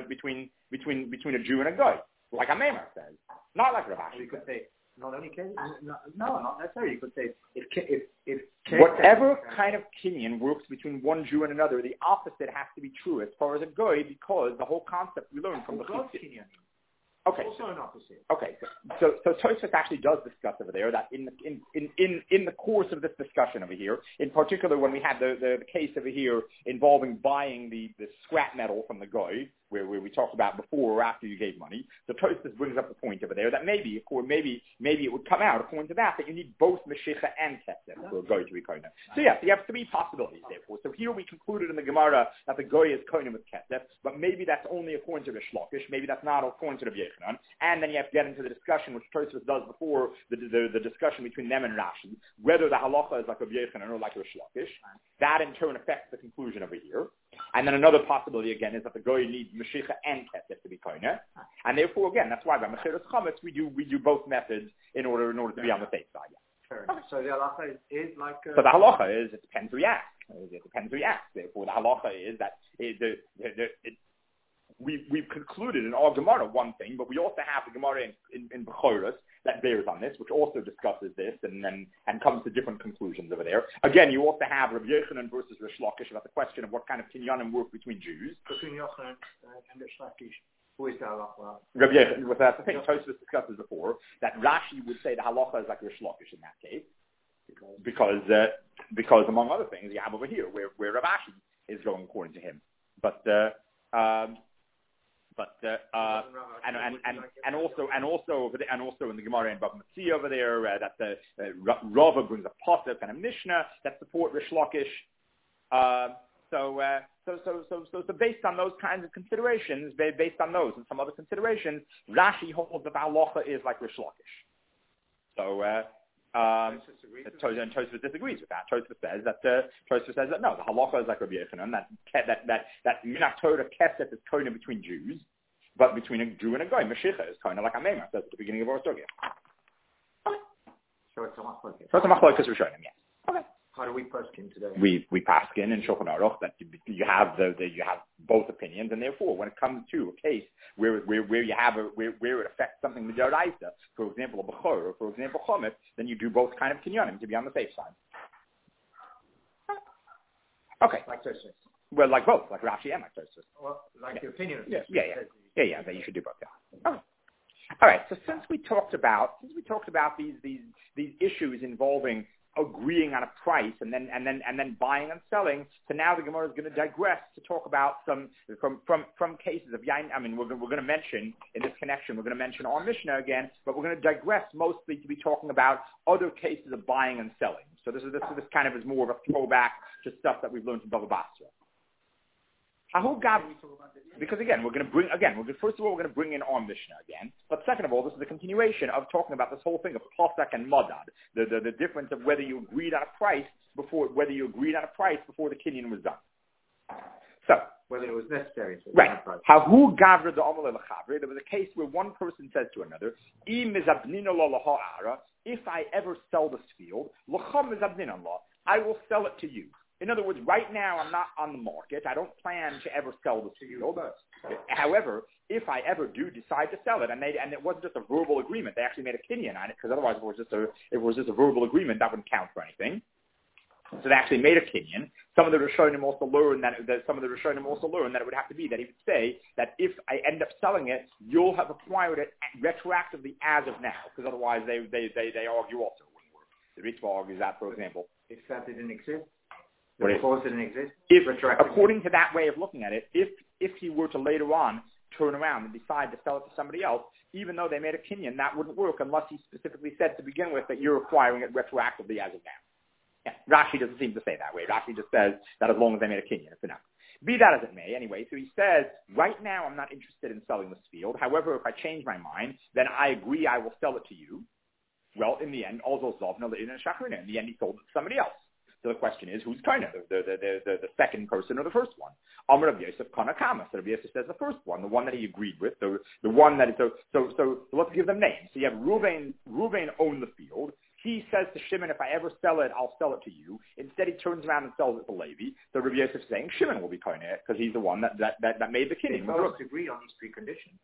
a Jew and a Goy, like Amemar says, not like Rav Ashi.
You could say not only Kenyan, no, not necessarily. You could say if
whatever kind of kinyan works between one Jew and another, the opposite has to be true as far as a goy, because the whole concept we learned from the kinyan. Okay.
Also an opposite.
Okay. So Tosfos actually does discuss over there that in the course of this discussion over here, in particular when we had the case over here involving buying the scrap metal from the guy, where we talked about before or after you gave money. So Tosfos brings up the point over there that maybe it would come out according to that you need both Mashiach and Kesef for a goy to be koine. So yes, you have three possibilities therefore. So here we concluded in the Gemara that the goy is koine with Kesef, but maybe that's only according to Rish Lakish, maybe that's not according to the Yochanan. And then you have to get into the discussion, which Tosfos does before the discussion between them and Rashi, whether the halacha is like Rabbi Yochanan or like Rish Lakish. That in turn affects the conclusion over here. And then another possibility again is that the goy needs Mashiach and Kesef to be koine, and therefore again that's why by Mechiras Chametz we do both methods in order to be on the safe side. Yeah.
Okay. So the halacha is like.
So the halacha is it depends who you ask. It depends who you ask. Therefore the halacha is that we've concluded in our Gemara one thing, but we also have the Gemara in Bechoros that bears on this, which also discusses this and comes to different conclusions over there. Again, you also have Rabbi Yochanan versus Rish Lakish about the question of what kind of kinyanim work between Jews.
Between Yochanan and Rish Lakish, who is the halacha?
Rabbi Yochanan, that's the thing Tosfos discusses before, that Rashi would say the halacha is like Rish Lakish in that case, because among other things you have over here where Rav Ashi is going according to him, and also in the Gemara in Bava Metzia over there that the Rava brings a pasuk and a Mishnah that support Rish Lakish. So based on those kinds of considerations, based on those and some other considerations, Rashi holds that the halacha is like Rish Lakish. So. And Tosfos disagrees with that. Tosfos says that no, the halacha is like Rabbi Yochanan, that Minat Torah Kesef is koine between Jews, but between a Jew and a goy, Mashiach is koine like Amemar says at the beginning of our story.
So it's a machlokes.
So it's a machlokes Rishonim, yes. Okay.
How do we paskin today?
We paskin in Shulchan Aruch that you have you have both opinions, and therefore when it comes to a case where it affects something midaraisa, for example a bechor or for example chometz, then you do both kind of kinyanim to be on the safe side. Okay.
Like Tosfos.
Well, like both, like Rashi and like Tosfos.
Well, like the opinion of
Tosfos. Yeah. That you should do both. Yeah. Okay. All right. So since we talked about these issues involving agreeing on a price and then buying and selling. So now the Gemara is going to digress to talk about some from cases of yain. I mean, we're going to mention in this connection, we're going to mention our Mishnah again, but we're going to digress mostly to be talking about other cases of buying and selling. So this kind of is more of a throwback to stuff that we've learned from Bava Basra. Because again, first of all, we're going to bring in our Mishnah again. But second of all, this is a continuation of talking about this whole thing of Pasek and Madad, the difference of whether you agreed on a price before the kinyan was done. So
whether it was necessary to
right. Hahu gavra the amal lechavre. There was a case where one person says to another, if I ever sell this field, I will sell it to you. In other words, right now I'm not on the market. I don't plan to ever sell this field. However, if I ever do decide to sell it, and it wasn't just a verbal agreement, they actually made a kinyan on it, because otherwise if it was just a verbal agreement, that wouldn't count for anything. So they actually made a kinyan. Some of the Rishonim also learned that it would have to be that he would say that if I end up selling it, you'll have acquired it retroactively as of now, because otherwise they argue also it wouldn't work. The Ritva argues that, for example.
If that didn't exist,
the
clause didn't exist.
According to that way of looking at it, if he were to later on turn around and decide to sell it to somebody else, even though they made a kinyan, that wouldn't work unless he specifically said to begin with that you're acquiring it retroactively as of now. Yeah, Rashi doesn't seem to say that way. Rashi just says that as long as they made a kinyan, it's enough. Be that as it may, anyway, so he says, right now I'm not interested in selling this field. However, if I change my mind, then I agree I will sell it to you. Well, in the end, in the end he sold it to somebody else. So the question is, who's kind of the second person or the first one? Amar Rav Yosef Kanakama. So Rav Yosef says the first one, the one that he agreed with, the one that is so let's give them names. So you have Reuven owned the field. He says to Shimon, if I ever sell it, I'll sell it to you. Instead, he turns around and sells it to Levi. So Rav Yosef is saying Shimon will be koineh because he's the one that made the kinyan.
They both agreed on these preconditions.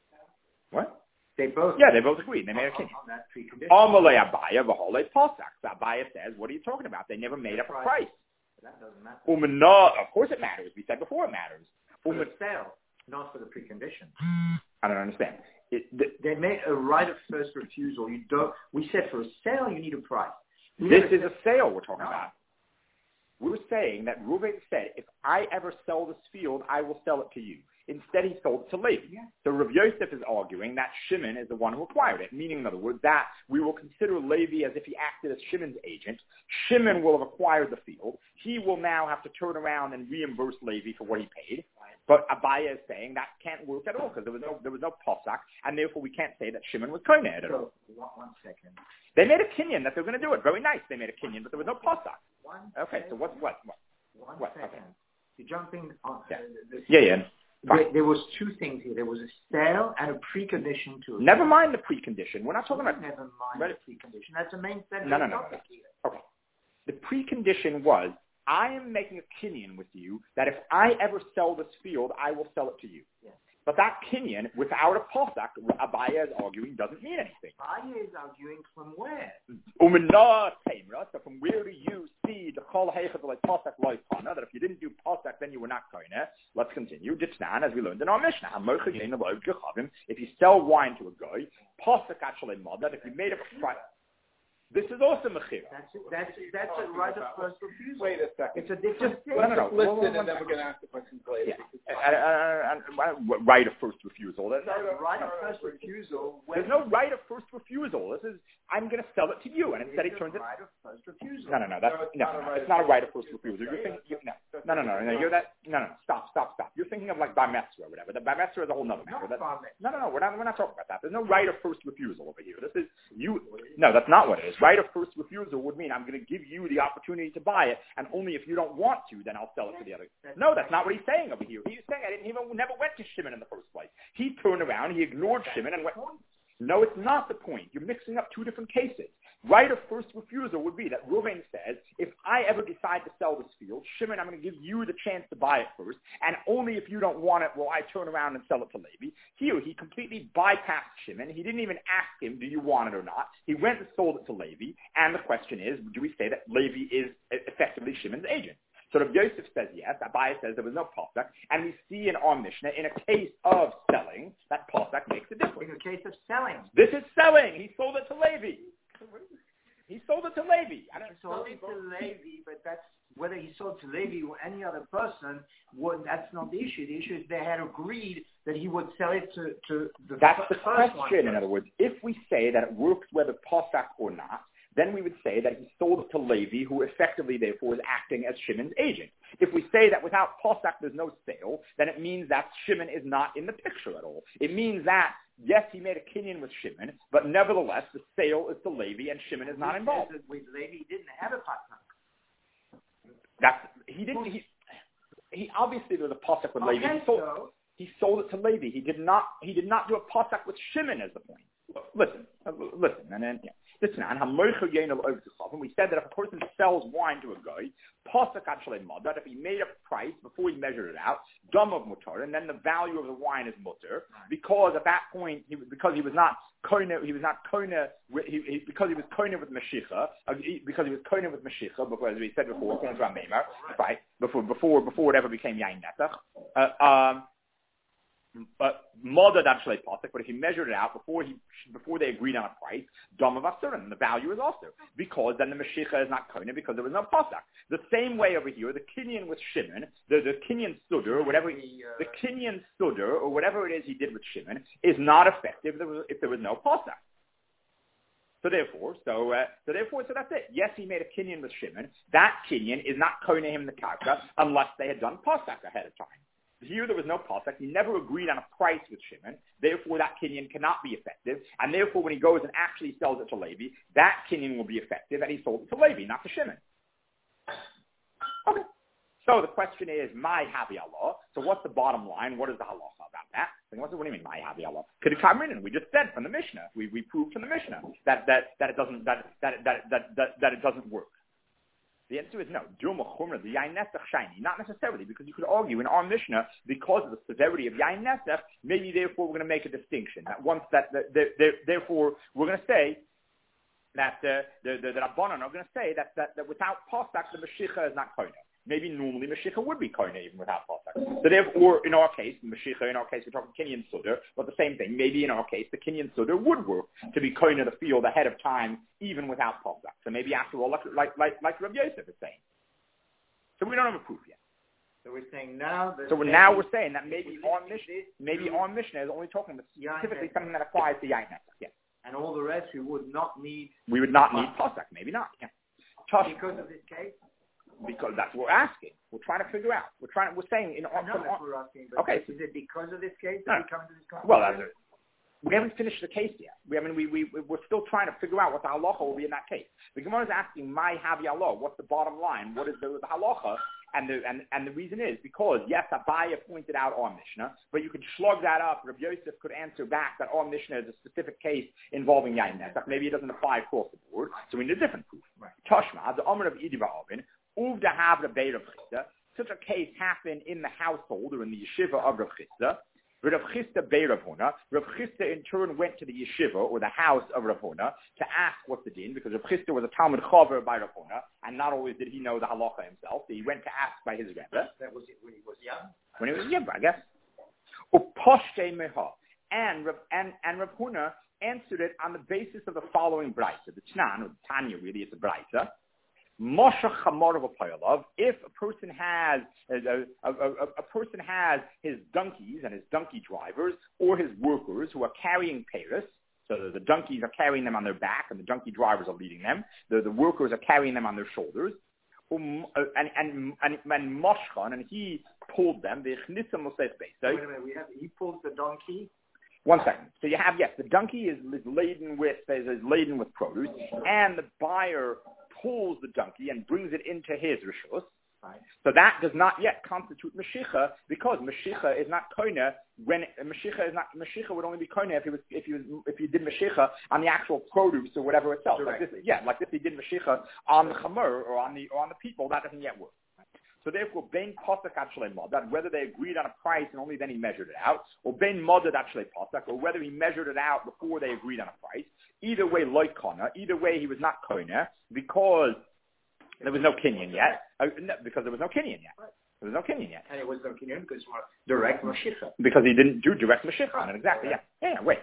What?
They both
agreed. They made a kinyan.
On that precondition.
Amalei Abaya v'holei Pasak. So Abaya says, what are you talking about? They never made up a price.
That doesn't matter.
Of course it matters. We said before it matters.
For the sale, not for the precondition.
I don't understand.
They made a right of first refusal. We said for a sale you need a price.
This is a sale we're talking about. We're saying that Reuven said, if I ever sell this field, I will sell it to you. Instead, he sold it to Levi. Yeah. So Rav Yosef is arguing that Shimon is the one who acquired it, meaning, in other words, that we will consider Levi as if he acted as Shimon's agent. Shimon will have acquired the field. He will now have to turn around and reimburse Levi for what he paid. But Abaya is saying that can't work at all because there was no Pesach, and therefore we can't say that Shimon was koineh at all.
One second.
They made a kinyan that they're going to do it. Very nice. They made a kinyan, but there was no Pesach. Okay, so what?
One second.
Okay.
You're jumping on.
Yeah.
There was two things here. There was a sale and a precondition to it.
Never mind the precondition. We're not talking about...
Never mind the precondition. That's the main sentence.
No. Okay. The precondition was, I am making a kinyan with you that if I ever sell this field, I will sell it to you.
Yes.
But that kinyan, without a Pesach, Abaya is arguing, doesn't mean anything.
Abaya is arguing from where?
So from where do you see the Kol Heichad like Pesach like Pana, that if you didn't do Pesach, then you were not koineh? Let's continue. Ditznan, as we learned in our Mishnah. If you sell wine to a guy, Pesach actually that if you made up a price. This is also mechira.
That's a right of first refusal.
Wait a second.
It's a different thing.
No. Listen, and then we're going to ask the questions later.
Right of first refusal.
Right of first refusal.
There's no right of first refusal. This is, I'm going to sell it to you, and instead he turns it.
Right of first refusal.
No. It's not a right of first refusal. You're thinking, no. Stop. You're thinking of like Bar Mitzvah or whatever. The Bar Mitzvah is a whole nother matter. No. We're not talking about that. There's no right of first refusal over here. This is you. No, that's not what it is. Right of first refusal would mean I'm going to give you the opportunity to buy it, and only if you don't want to, then I'll sell it to the other. No, that's not what he's saying over here. He's saying never went to Shimon in the first place. He turned around, he ignored Shimon, and went. No, it's not the point. You're mixing up two different cases. Right of first refusal would be that Reuven says, if I ever decide to sell this field, Shimon, I'm going to give you the chance to buy it first, and only if you don't want it will I turn around and sell it to Levi. Here, he completely bypassed Shimon. He didn't even ask him, do you want it or not? He went and sold it to Levi, and the question is, do we say that Levi is effectively Shimon's agent? So Rav Yosef says yes, Abaya says there was no Pesach, and we see in our Mishnah, in a case of selling, that Pesach makes a difference.
In a case of selling.
This is selling. He sold it to Levi. He sold it to Levi.
He sold it to Levi, but that's whether he sold to Levi or any other person, that's not the issue. The issue is they had agreed that he would sell it to the
That's the
first
question,
one.
in other words. If we say that it works whether Pesach or not, then we would say that he sold it to Levi, who effectively, therefore, is acting as Shimon's agent. If we say that without Pesach there's no sale, then it means that Shimon is not in the picture at all. It means that, yes, he made a kinyan with Shimon, but nevertheless, the sale is to Levi, and Shimon is not involved.
With Levi, he didn't have a Pesach.
He obviously there was a Pesach with Levi.
Okay,
he sold it to Levi. He did not do a Pesach with Shimon as the point. Listen, and then We said that if a person sells wine to a guy, that if he made a price before he measured it out, dam of mutar, and then the value of the wine is mutar, because at that point, because he was koine with Mashiach, because as we said before, according to our Meimar, right, before it ever became Yain Netach, Modad actually posek, but if he measured it out before they agreed on a price, dam of asurin, the value is also, because then the Mashiach is not koine because there was no posek. The same way over here, the Kinyan with Shimon, the Kinyan Sudder, or whatever, the Kinyan Sudder, or whatever it is he did with Shimon, is not effective if there was no posek. So therefore, that's it. Yes, he made a Kinyan with Shimon. That Kinyan is not koine him the karka unless they had done posek ahead of time. Here there was no posek. He never agreed on a price with Shimon. Therefore, that kinyan cannot be effective. And therefore, when he goes and actually sells it to Levi, that kinyan will be effective, and he sold it to Levi, not to Shimon. Okay. So the question is, my havi Allah. So what's the bottom line? What is the halacha about that? What do you mean, my havi Allah? Could it come in? We just said from the Mishnah. We proved from the Mishnah that it doesn't work. The answer is no. The Yain Nesach shiny. Not necessarily, because you could argue in our Mishnah, because of the severity of Yain Nesach, maybe therefore we're going to make a distinction. Therefore we're going to say that the Rabbanan are going to say that without Pasach the Mashiach is not koine. Maybe normally Mashiach would be koine even without Pasach. So therefore, in our case, Mashiach, we're talking Kinyan Sudder, but the same thing. Maybe in our case, the Kinyan Sudder would work to be koine the field ahead of time, even without Pasach. So maybe after all, like Rabbi Yosef is saying. So we don't have a proof yet.
So we're saying now.
We're saying that maybe our Mishnah is only talking about specifically something that applies to Yain Nesach. Yes.
And all the rest we would not need.
We would not need Pasach. Maybe not. Yeah.
Because of this case.
Because that's what we're asking. We're trying to figure out. We're saying in
we're asking. But
okay.
Is it because of this case that we come to this conclusion?
Well, we haven't finished the case yet. We're still trying to figure out what the halacha will be in that case. The Gemara is asking, my havi Allah, what's the bottom line? What is the halacha? And the reason is because, yes, Abaya pointed out our Mishnah, but you could slug that up. Rabbi Yosef could answer back that our Mishnah is a specific case involving Yain Nesach. Maybe it doesn't apply across the board, so we need a different proof. Right. Tashma, the Amr of Idi Ba'avin, Uvda Havra Beit Rav Chisda. Such a case happened in the household or in the yeshiva of Rav Chisda. Rav Chisda Beit Rav Huna. Rav Chisda in turn went to the yeshiva or the house of Rav Huna to ask what's the din, because Rav Chisda was a Talmud Chaver by Rav Huna, and not always did he know the halacha himself. So he went to ask by his rebbe.
That was it when he was young.
When he was young, I guess. Uposhte meha, and Rav Huna answered it on the basis of the following brayta. The Tnan, or the Tanya, really, it's a brayta. If a person has his donkeys and his donkey drivers or his workers who are carrying peiros, so the donkeys are carrying them on their back and the donkey drivers are leading them, the workers are carrying them on their shoulders, and Moshchan, and he pulled them.
Wait a minute, he pulled the donkey.
1 second. So you have, yes, the donkey is laden with produce, and the buyer pulls the donkey and brings it into his rishus. Right. So that does not yet constitute Mashiach, because Mashiach is not koine when Mashiach would only be koine if you did Mashiach on the actual produce or whatever itself. Like this he did Mashiach on the chamer or on the people. That doesn't yet work. So therefore, bein posek actually modad, whether they agreed on a price and only then he measured it out, or bein modad actually posek, or whether he measured it out before they agreed on a price. Either way, like kana. Either way, he was not koine because there was no kinyan yet. Because there was no kinyan yet. There was no kinyan yet.
And it was no kinyan because it was direct mashiach.
Because he didn't do direct mashiach on it. Exactly. Yeah. Yeah. Wait.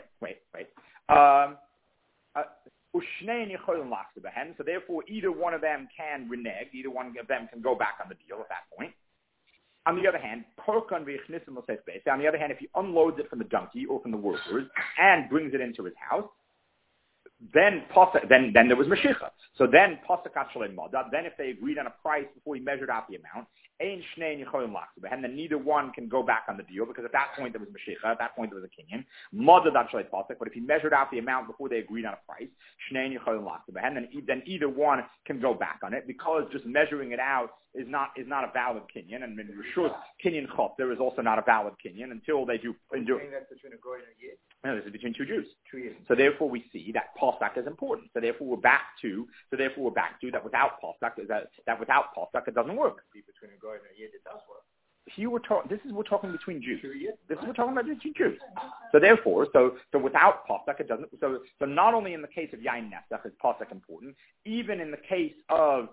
So therefore, either one of them can renege. Either one of them can go back on the deal at that point. On the other hand, if he unloads it from the donkey or from the workers and brings it into his house, then there was Mashiach. So then then if they agreed on a price before he measured out the amount, and then neither one can go back on the deal, because at that point there was Mashiach, at that point there was a kinyan. But if he measured out the amount before they agreed on a price, then either one can go back on it, because just measuring it out is not a valid kinyan, and Rishus kinyan chotzer is also not a valid kinyan until they do.
Are you saying that's between a goy and a yid?
No, this is between two Jews.
2 years.
So therefore, we see that posek is important. So therefore, we're back to that without posek that without posek it doesn't work.
Between a goy and a yid, it does work.
We're talking between Jews. This is we're talking about between Jews.
Ah.
So therefore, so without posek it doesn't. So not only in the case of yain nesach is posek important, even in the case of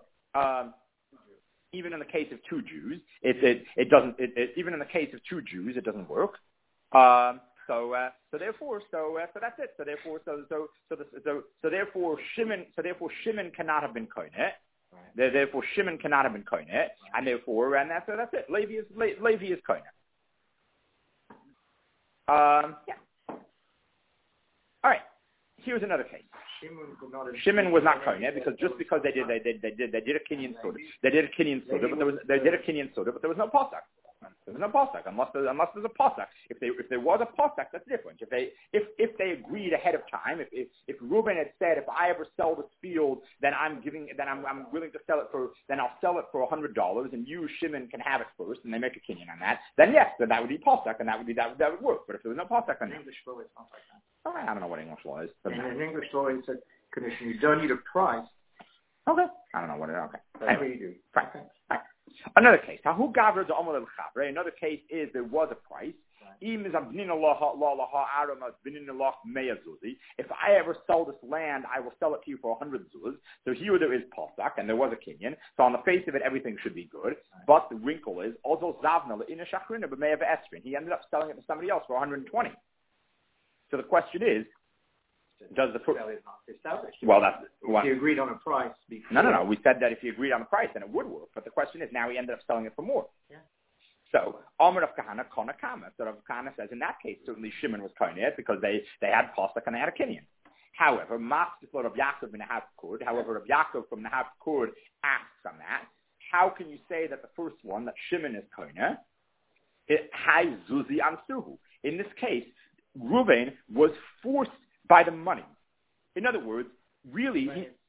two Jews, it doesn't. Even in the case of two Jews, it doesn't work. So therefore, that's it. So therefore, Shimon cannot have been koineh. Right. Therefore, Shimon cannot have been koineh, and that's it. Levi is koineh. Yeah. All right. Here's another case. Shimon was not koineh because they did a kinyan soda. They did a kinyan soda, but there was no posek. There's no posek unless there's a posek. If there was a posek, that's different. If they agreed ahead of time, if Reuben had said, if I ever sell this field, then I'm willing to sell it then I'll sell it for $100, and you Shimon can have it first, and they make a kinyan on that. Then yes, then that would be posek, and that would work. But if there was no posek, then
English law is not like that.
Oh, I don't know what English law is.
In English law, it's a condition. You don't need a price.
Okay. I don't know what it is. Okay.
That's what you do.
Fine. Right. Another case. Another case is there was a price. If I ever sell this land, I will sell it to you for 100 zuz. So here there is posek, and there was a kinyan. So on the face of it, everything should be good. But the wrinkle is, he ended up selling it to somebody else for 120. So the question is, does the
sale is not established?
Well, that's
if you agreed on a price.
No. We said that if you agreed on the price, then it would work. But the question is, now he ended up selling it for more.
Yeah.
So Amar of Kahana Kona Kama. So Rav Kahana says in that case, certainly Shimon was koineh because they had posek and they had a kinyan. However, Rav Yaakov from Nahav Kurd asks on that, how can you say that the first one, that Shimon is koineh, it has zuzi ansuhu? In this case, Reuben was forced by the money. In other words, the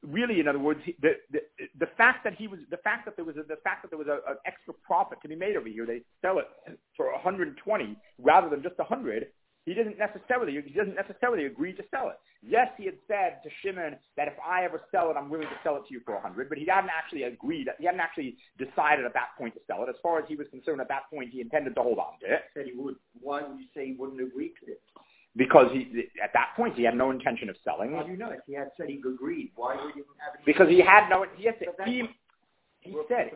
fact that there was an extra profit to be made over here, they sell it for 120 rather than just 100. He doesn't necessarily agree to sell it. Yes, he had said to Shimon that if I ever sell it, I'm willing to sell it to you for 100, but he hadn't actually agreed. He hadn't actually decided at that point to sell it. As far as he was concerned, at that point, he intended to hold on to it.
Said he would. Why would you say he wouldn't agree to it?
Because at that point he had no intention of selling.
How do you know? If he had said he agreed, why would he have any?
Because he had no. He said,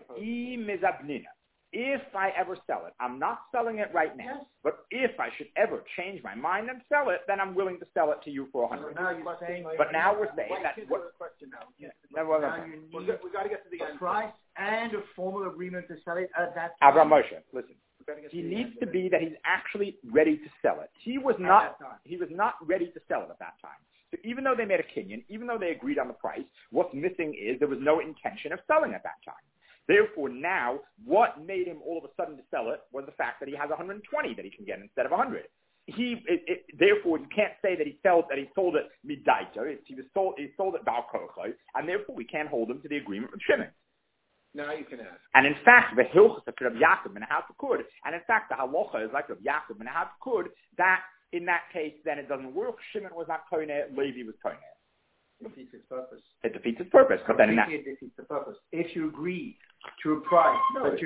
if I ever sell it, I'm not selling it right now. Yes. But if I should ever change my mind and sell it, then I'm willing to sell it to you for 100.
So now you're saying.
But now we're saying that.
Question now. Yeah.
We got to get to the end.
Price and a formal agreement to sell it at that
time. Abraham Moshe, listen. He needs to be that he's actually ready to sell it. He was not ready to sell it at that time. So even though they made a kinyan, even though they agreed on the price, what's missing is there was no intention of selling at that time. Therefore, now, what made him all of a sudden to sell it was the fact that he has 120 that he can get instead of 100. Therefore, you can't say that he sold it midaito. He sold it bal kochai, and therefore we can't hold him to the agreement with Shimon.
Now you can ask.
And in fact, the hilchos of Rav Yaakov ben Hakud, and in fact, the halacha is like Rav Yaakov ben Hakud, that in that case, then it doesn't work. Shimon was not koineh, Levi was koineh.
It defeats its purpose.
It defeats its purpose. But then
it defeats the purpose. If you agree to a price, that's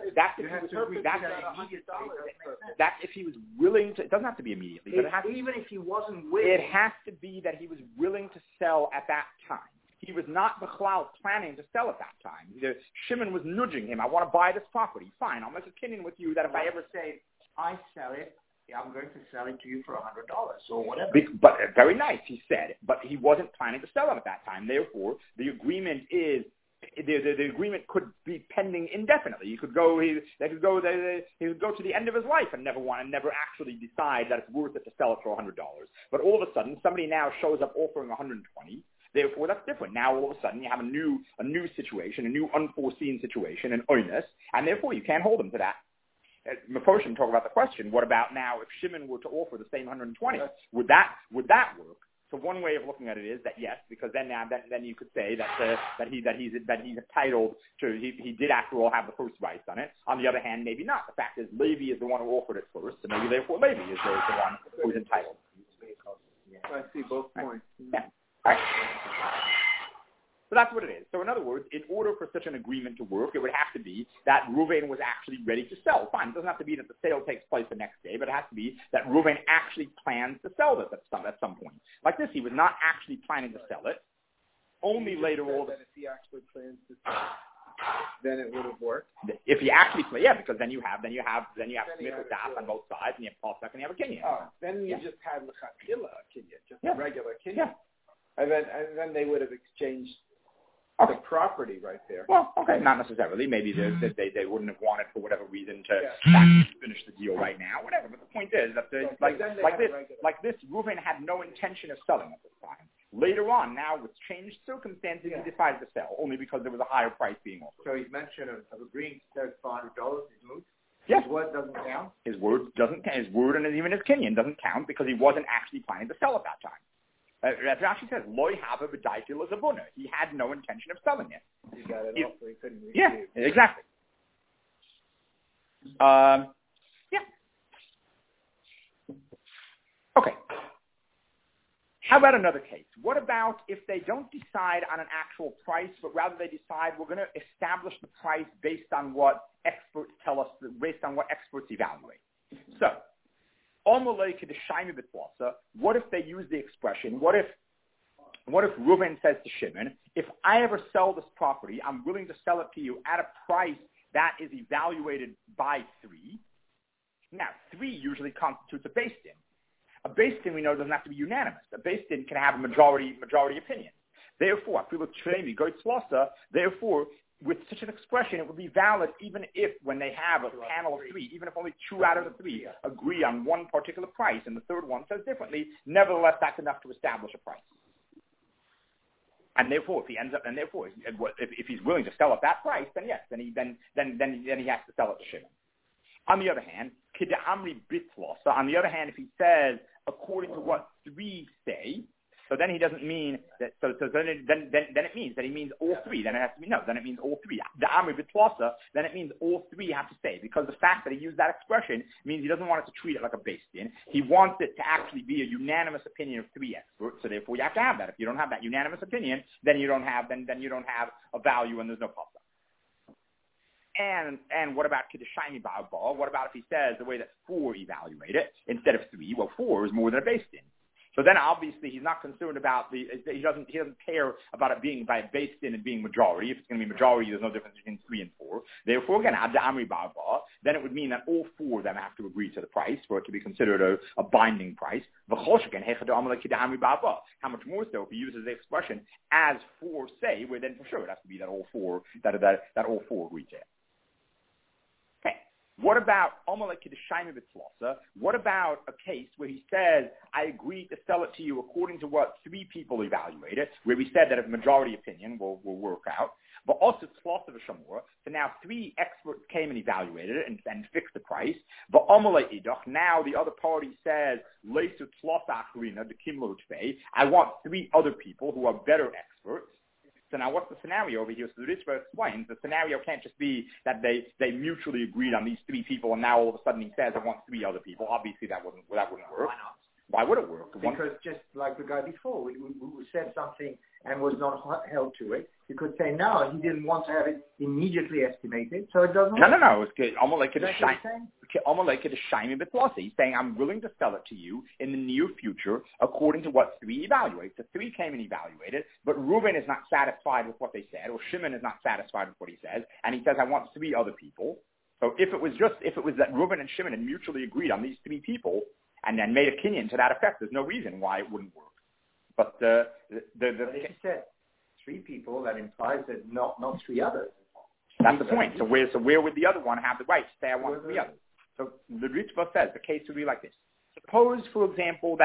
if he was willing to. It doesn't have to be immediately, but
even if he wasn't willing,
it has to be that he was willing to sell at that time. He was not Bechlal planning to sell at that time. Shimon was nudging him. I want to buy this property. Fine, I'll make a kinyan with you that if I ever
say I sell it, I'm going to sell it to you for $100 or whatever.
But very nice, he said. But he wasn't planning to sell it at that time. Therefore, the agreement is the agreement could be pending indefinitely. He could go to the end of his life and never actually decide that it's worth it to sell it for $100. But all of a sudden, somebody now shows up offering 120. Therefore, that's different. Now, all of a sudden, you have a new situation, a new unforeseen situation, an oinus, and therefore you can't hold him to that. Mephoshim talk about the question: what about now if Shimon were to offer the same 120? Would that work? So one way of looking at it is that yes, because then you could say that he's entitled to, he did after all have the first rights on it. On the other hand, maybe not. The fact is Levi is the one who offered it first, so maybe therefore Levi is the one who's entitled.
I see both points.
Yeah. All right. So that's what it is. So in other words, in order for such an agreement to work, it would have to be that Reuven was actually ready to sell. Fine, it doesn't have to be that the sale takes place the next day, but it has to be that Reuven actually plans to sell this at some point. Like this, he was not actually planning to sell it. Only later on.
That if he actually plans to sell it, then it would have worked.
If he actually, because then you have Smith with Daf on both sides, and you have Pasuk, and you have a Kinyan.
Oh, then you just had L'Chatchila Kinyan, just a regular Kinyan.
Yeah.
And then they would have exchanged the property right there.
Well, okay, not necessarily. Maybe they wouldn't have wanted for whatever reason to finish the deal right now, whatever. But the point is that like this, Reuven had no intention of selling at this time. Later on, now with changed circumstances, he decided to sell only because there was a higher price being offered.
So his mention of agreeing to sell $500 is moot.
Yes.
His word doesn't count.
His word and even his Kinyan doesn't count because he wasn't actually planning to sell at that time. As Rashi says, "Loi hava b'daitil azavuna." He had no intention of selling it.
He got it off, so he couldn't receive.
Yeah, exactly. Yeah. Okay. How about another case? What about if they don't decide on an actual price, but rather they decide we're going to establish the price based on what experts tell us, based on what experts evaluate? So, what if they use the expression, what if Reuven says to Shimon, if I ever sell this property, I'm willing to sell it to you at a price that is evaluated by 3. Now, 3 usually constitutes a beis din. A beis din, we know, doesn't have to be unanimous. A beis din can have a majority opinion. Therefore, with such an expression, it would be valid even if, when they have a panel of 3, even if only 2 out of the 3 agree on one particular price and the third one says differently, nevertheless, that's enough to establish a price. And therefore, if he's willing to sell at that price, then yes, then he has to sell it to Shimon. On the other hand, kid'amri bitlo. So on the other hand, if he says according to what 3 say, so then he doesn't mean that. So then it means that he means all 3. Then it has to be no. Then it means all 3. The amri bitlosa. Then it means all 3 have to say, because the fact that he used that expression means he doesn't want it to treat it like a beis din. He wants it to actually be a unanimous opinion of 3 experts. So therefore, you have to have that. If you don't have that unanimous opinion, then you don't have a value and there's no pasuk. And what about Kedeshayim Ba'abah? What about if he says the way that 4 evaluate it instead of 3? Well, 4 is more than a beis din. So then obviously he's not concerned about he doesn't care about it being by beis din and being majority. If it's going to be majority, there's no difference between 3 and 4. Therefore, again, Ad Amri Ba'abah, then it would mean that all 4 of them have to agree to the price for it to be considered a binding price. How much more so if he uses the expression as 4 say, where then for sure it has to be that all 4 that all 4 agree to it. What about what about a case where he says, I agreed to sell it to you according to what 3 people evaluated, where we said that a majority opinion will work out, but also so now 3 experts came and evaluated it and fixed the price, but now the other party says, I want 3 other people who are better experts. So now what's the scenario over here? So the Ritva explains the scenario can't just be that they mutually agreed on these 3 people and now all of a sudden he says I want 3 other people. Obviously that wouldn't work.
Why not?
Why would it work?
Because just like the guy before, we said something and was not held to it. You could say no, he didn't want to have it immediately estimated, so it doesn't work.
No. It's good. He's saying I'm willing to sell it to you in the near future according to what 3 evaluate. So 3 came and evaluated, but Reuven is not satisfied with what they said, or Shimon is not satisfied with what he says, and he says I want 3 other people. So if it was that Reuven and Shimon had mutually agreed on these 3 people and then made a kinyan to that effect, there's no reason why it wouldn't work. But
if you said 3 people, that implies that not 3 others.
That's the point. So where would the other one have the right to say I want 3 others? So the Ritva says the case would be like this. Suppose, for example, that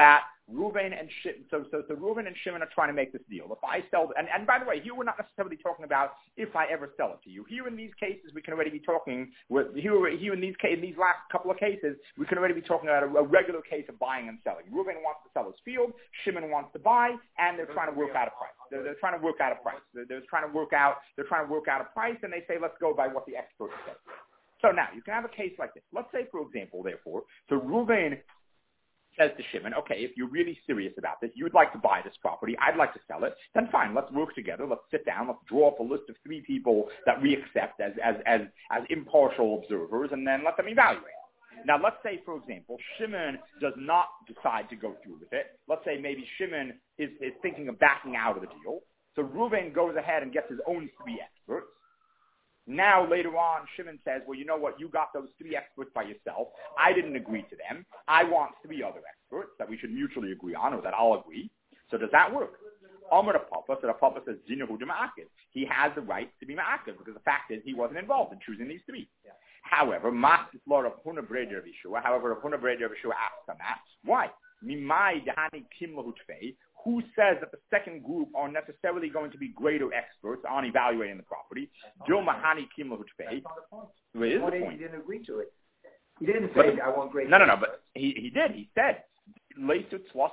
Reuven and Shimon, so Reuven and Shimon are trying to make this deal. If I sell, and by the way, here we're not necessarily talking about if I ever sell it to you. Here in these cases, we can already be talking here in these last couple of cases, we can already be talking about a regular case of buying and selling. Reuven wants to sell his field, Shimon wants to buy, and they're trying to work out a price. They're trying to work out a price. They're trying to work out a price, and they say, let's go by what the experts say. So now you can have a case like this. Let's say, for example, therefore, so Reuven says to Shimon, okay, if you're really serious about this, you'd like to buy this property, I'd like to sell it, then fine, let's work together, let's sit down, let's draw up a list of 3 people that we accept as impartial observers, and then let them evaluate. Now, let's say, for example, Shimon does not decide to go through with it. Let's say maybe Shimon is thinking of backing out of the deal. So Reuven goes ahead and gets his own 3 experts. Now, later on, Shimon says, well, you know what, you got those 3 experts by yourself. I didn't agree to them. I want 3 other experts that we should mutually agree on, or that I'll agree. So does that work? Amar Papa, so the Papa says, Zinahu de Ma'akiv. He has the right to be Ma'akiv, because the fact is he wasn't involved in choosing these 3. Yeah. However, Rav Huna Breder of Yeshua asks on that, why? Mimai dehani kim lahu tfei. Who says that the second group are necessarily going to be greater experts on evaluating the property? Joe Mahani Kim Lahu Tfei.
That's not the point.
It is the point.
He didn't agree to it. He didn't say, I want greater.
No, but he did. He said, I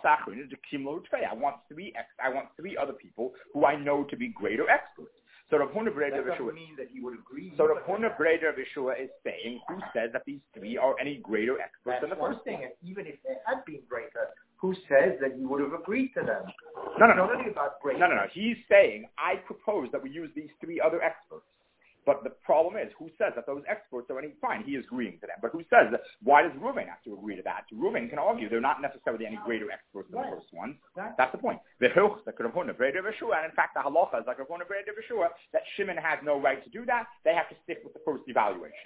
want 3 other people who I know to be greater experts. So Rav Huna Breder of Yeshua.
That doesn't mean that he would agree.
So Rav Huna Breder of Yeshua is saying, who says that these 3 are any greater experts than the first
thing? And even if they had been greater, who says that he would have agreed to them?
No.
About greater.
No. He's saying, I propose that we use these 3 other experts. But the problem is, who says that those experts are any fine? He is agreeing to them. But who says that? Why does Reuven have to agree to that? Reuven can argue they're not necessarily any greater experts than the first ones. Right. That's the point. The Hilch, the Rav Huna Breder of Yeshua, and in fact the halacha is like Rav Huna Breder of Yeshua, that Shimon has no right to do that. They have to stick with the first evaluation.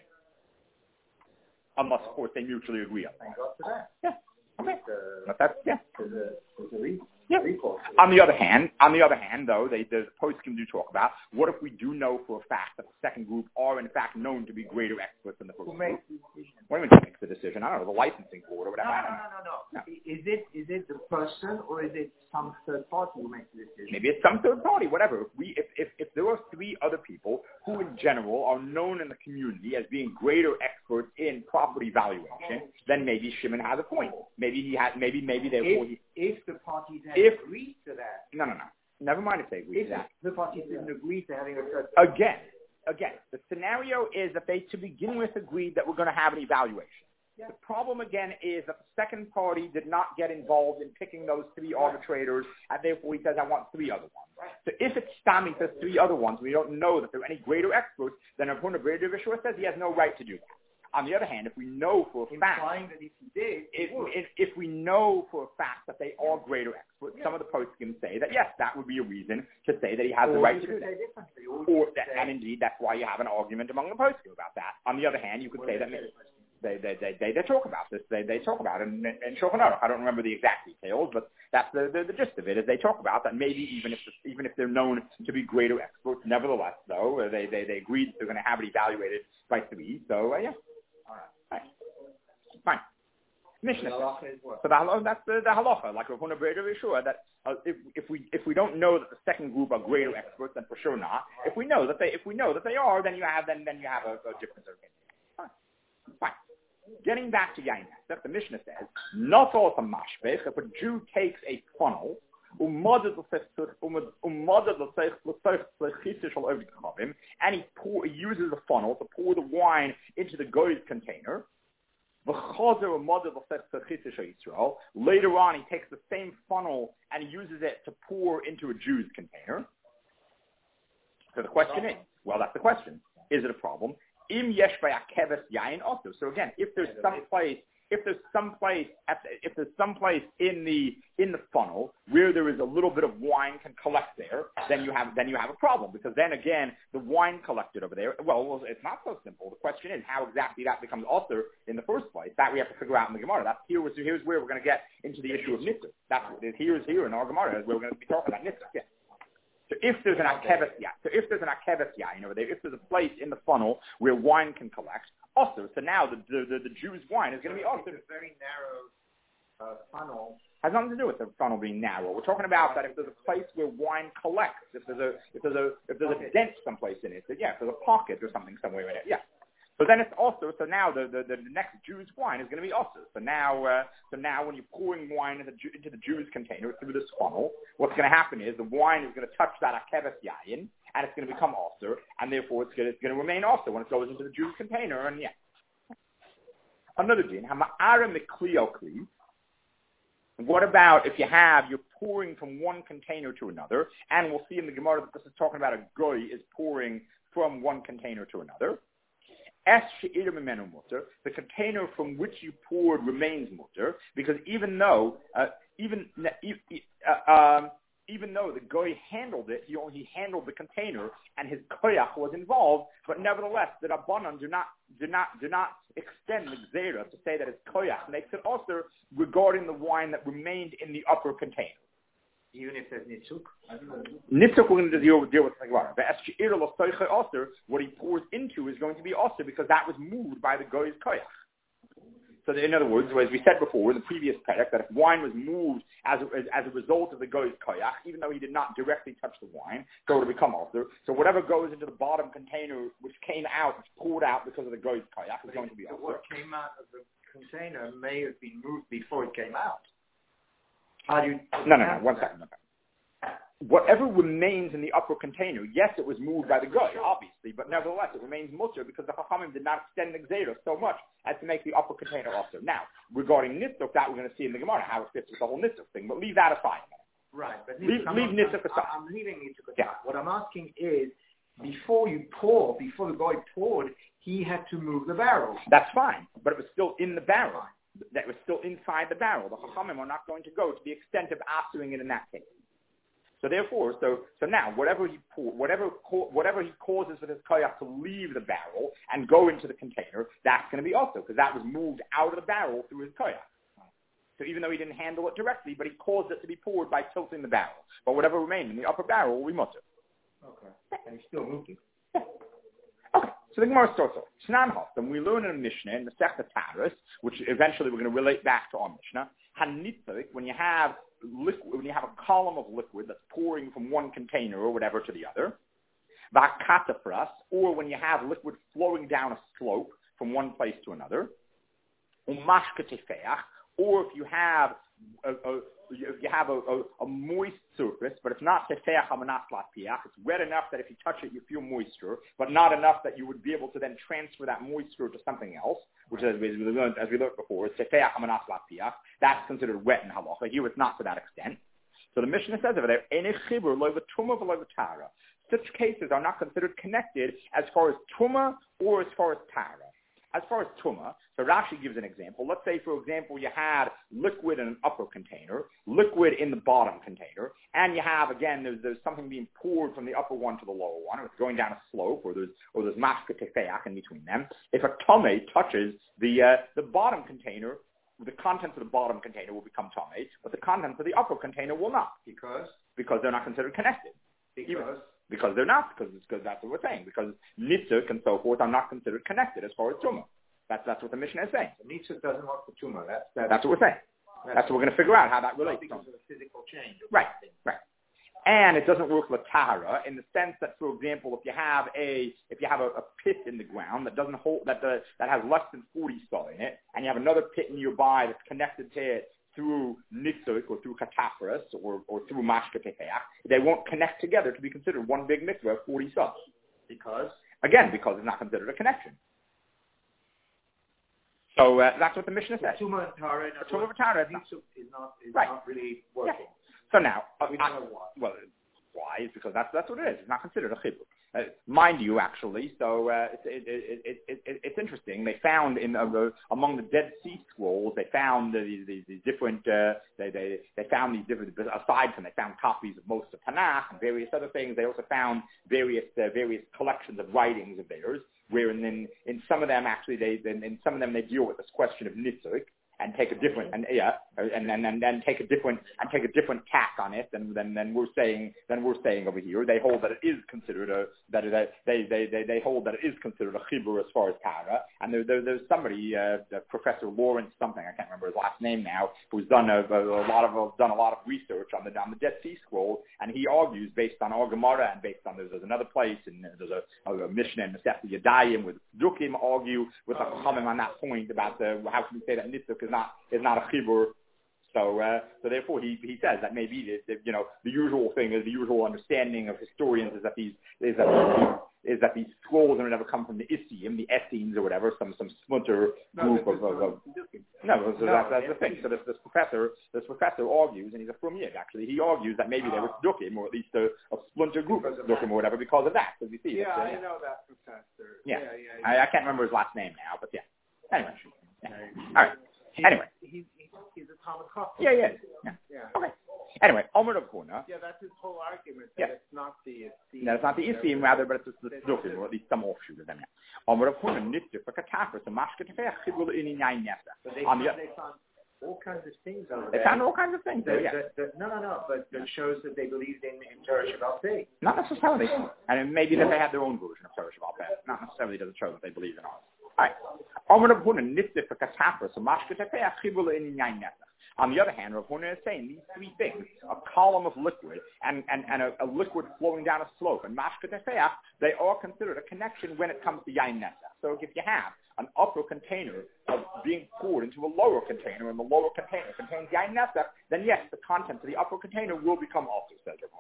Unless, of course, they mutually agree on that.
Thank God for that.
Yeah. Okay. But that's, yeah.
Yeah.
On the other hand, though, the postscript do talk about, what if we do know for a fact that the second group are in fact known to be greater experts than the first group?
Who makes the decision?
What do you mean who makes the decision? I don't know, the licensing board or whatever.
No. Is it the person or is it some third party who makes the decision?
Maybe it's some third party, whatever. If there are 3 other people who in general are known in the community as being greater experts in property valuation, then maybe Shimon has a point. Maybe he has. Maybe they.
If the parties had agreed to that.
No. Never mind if they agree to that.
The parties didn't agree to having a third
party. Again, the scenario is that they to begin with agreed that we're going to have an evaluation. Yeah. The problem again is that the second party did not get involved in picking those 3 arbitrators, and therefore he says, I want 3 other ones. Right. So if it's Stami says 3 other ones, we don't know that they're any greater experts, then Rav Huna Breder of Yeshua says he has no right to do that. On the other hand, if we know for a fact,
that if he did,
if we know for a fact that they are greater experts, some of the posts can say that yes, that would be a reason to say that he has the right to do that. And indeed, that's why you have an argument among the posts about that. On the other hand, you could say that they talk about this. They talk about it in Shulchan Aruch. I don't remember the exact details, but that's the gist of it. Is they talk about that maybe even if they're known to be greater experts, nevertheless, though they agreed they're going to have it evaluated by 3. So yeah. All right. Fine. Mishnah. So that's the halacha, like Rav Huna Breder of Yeshua, that if we don't know that the second group are greater experts, then for sure not. If we know that they are, then you have a difference of opinion. Fine. Getting back to Yain Hesef, the Mishnah says, not all the mashpech, if a Jew takes a funnel, and he uses the funnel to pour the wine into the goy's container. Later on, he takes the same funnel and he uses it to pour into a Jew's container. So the question is, well, that's the question. Is it a problem? So again, if there's some place in the funnel where there is a little bit of wine can collect there, then you have a problem, because then again the wine collected over there. Well, it's not so simple. The question is how exactly that becomes also in the first place. That we have to figure out in the Gemara. Here's where we're going to get into the issue of Nitzah. That's here in our Gemara is where we're going to be talking about Nitzah. Yeah. So if there's an akeves yain over there, if there's a place in the funnel where wine can collect, also, so now the Jew's wine is going to be also
a very narrow funnel.
Has nothing to do with the funnel being narrow. We're talking about that if there's a place where wine collects, if there's a dent someplace in it, if there's a pocket or something somewhere in it, yeah. So then it's also, so now the next Jew's wine is going to be also. So now when you're pouring wine into the Jew's container through this funnel, what's going to happen is the wine is going to touch that akeves yayin, and it's going to become also, and therefore it's going to remain also when it goes into the Jew's container, and yeah. Another din, hama'ara miklio kli. What about if you're pouring from one container to another, and we'll see in the Gemara that this is talking about a goy is pouring from one container to another. The container from which you poured remains mutter, because even though the goy handled it, he handled the container and his koyach was involved, but nevertheless the Rabbanan do not extend the gzera to say that his koyach makes it also regarding the wine that remained in the upper container.
Even if there's nitzuk?
Nitzuk, we're going to deal with the Gemara. What he pours into is going to be also because that was moved by the goy's koyach. So in other words, as we said before in the previous parak, that if wine was moved as a result of the goy's koyach, even though he did not directly touch the wine, so it would become also. So whatever goes into the bottom container, which came out, which poured out because of the goy's koyach, is going to be also.
What came out of the container may have been moved before it came out.
No, 1 second. Whatever remains in the upper container, yes, it was moved by the goy, obviously, but nevertheless, it remains mutter because the Chachamim did not extend the gzera so much as to make the upper container also. Now, regarding nitzuk, that we're going to see in the Gemara, how it fits with the whole nitzuk thing, but leave that aside.
Right, but
leave nitzuk aside.
I'm leaving nitzuk aside. Yeah. What I'm asking is, before the goy poured, he had to move the barrel.
That's fine, but it was still in the barrel. That was still inside the barrel. The Chachamim are not going to go to the extent of asking it in that case. So therefore, so now whatever he causes with his koyach to leave the barrel and go into the container, that's going to be also because that was moved out of the barrel through his koyach. So even though he didn't handle it directly, but he caused it to be poured by tilting the barrel. But whatever remained in the upper barrel will be mutter.
Okay, and he still moved it.
Okay. So the Gemara starts off. Shnan Haftam, we learn in a Mishnah in the Masechta Taharos, which eventually we're going to relate back to our Mishnah. Hanitzik, when you have a column of liquid that's pouring from one container or whatever to the other. V'hakatafras, or when you have liquid flowing down a slope from one place to another. Umashkatefeach, or if you have a moist surface, but it's not tefeach hamanas lapiach. It's wet enough that if you touch it, you feel moisture, but not enough that you would be able to then transfer that moisture to something else, which as we learned before, is tefeach hamanas lapiach. That's considered wet in halacha. Here it's not to that extent. So the Mishnah says over there, enech chibur lo v'tumah v'lo v'tara. Such cases are not considered connected as far as tumah or as far as tara. As far as tumah, so Rashi gives an example. Let's say, for example, you had liquid in an upper container, liquid in the bottom container, and you have, again, there's something being poured from the upper one to the lower one, or it's going down a slope, or there's mashka tefeach in between them. If a tameh touches the bottom container, the contents of the bottom container will become tameh, but the contents of the upper container will not. Because they're not considered connected. Because they're not, because that's what we're saying. Because nitzuk and so forth are not considered connected as far as tumah. That's what the Mishnah is saying.
So nitzuk doesn't work for tumah.
That's what we're saying. That's what we're going to figure out how that relates.
Because of the physical change.
Right. And it doesn't work with tahara in the sense that, for example, if you have a pit in the ground that doesn't hold that has less than 40 saw in it, and you have another pit nearby that's connected to it through nitzuk or through katafras or through mashka tefeach, they won't connect together to be considered one big mitzvah of 40 saws.
Because
it's not considered a connection. So that's what the Mishnah says.
Tumah and Tara is not really working.
Yeah. So now,
we don't know why.
Well, why is because that's what it is. It's not considered a chibur. Mind you, actually, so it's interesting. They found among the Dead Sea Scrolls, they found these different. They found these different. Aside from they found copies of most of Tanakh and various other things. They also found various collections of writings of theirs. Where in some of them actually they deal with this question of nitzuk and take a different and then take a different tack on it than we're saying over here. They hold that it is considered they hold that it is considered a chibur as far as Tara. And there's somebody, Professor Lawrence something, I can't remember his last name now, who's done a lot of research on the Dead Sea Scroll, and he argues based on our Gemara and based on there's another place and there's a Mishnah and Masechta Yadayim with Dukim argue with a Chachamim on that point about how can we say that Nitzuk is not a chibur. So therefore he says that maybe the usual thing is the usual understanding of historians is that these scrolls never come from the Issim, the Essenes or whatever, some splinter group of that's the thing. So this professor argues, and he's a Frumiyid actually. He argues that maybe they were Tzdukim, or at least a splinter group of Tzdukim or whatever because of that. So you see,
I know that professor.
Yeah. I can't remember his last name now, but yeah. Anyway, all right. Anyway,
he's a Talmud Chacham.
Yeah. Okay. Anyway, Omer of Huna.
Yeah, that's his whole argument.
Yeah.
It's not the Issim.
No, it's not the Issim, rather, but it's the Tzdukim, or at least some offshoot of them. Omer of Huna, Nitzuk, a Katafra, so Mashke Tefech, Chibul Ini Yain Nesa.
They found all kinds of things over there.
They found all kinds of things there,
No, but that shows that they believed in Torah Shabbat Peh.
Not necessarily. And maybe that they had their own version of Torah Shabbat Peh. Not necessarily does it show that they believe in ours. All right. Omer of Huna, Nitzuk, a Katafra, so Mashke Tefech, Chibul Ini Yain Nesa. On the other hand, Rav Huna is saying these three things, a column of liquid and a liquid flowing down a slope, and mashke tefeach, they are considered a connection when it comes to yain nesa. So if you have an upper container of being poured into a lower container, and the lower container contains yain nesa, then yes, the contents of the upper container will become also, says Rav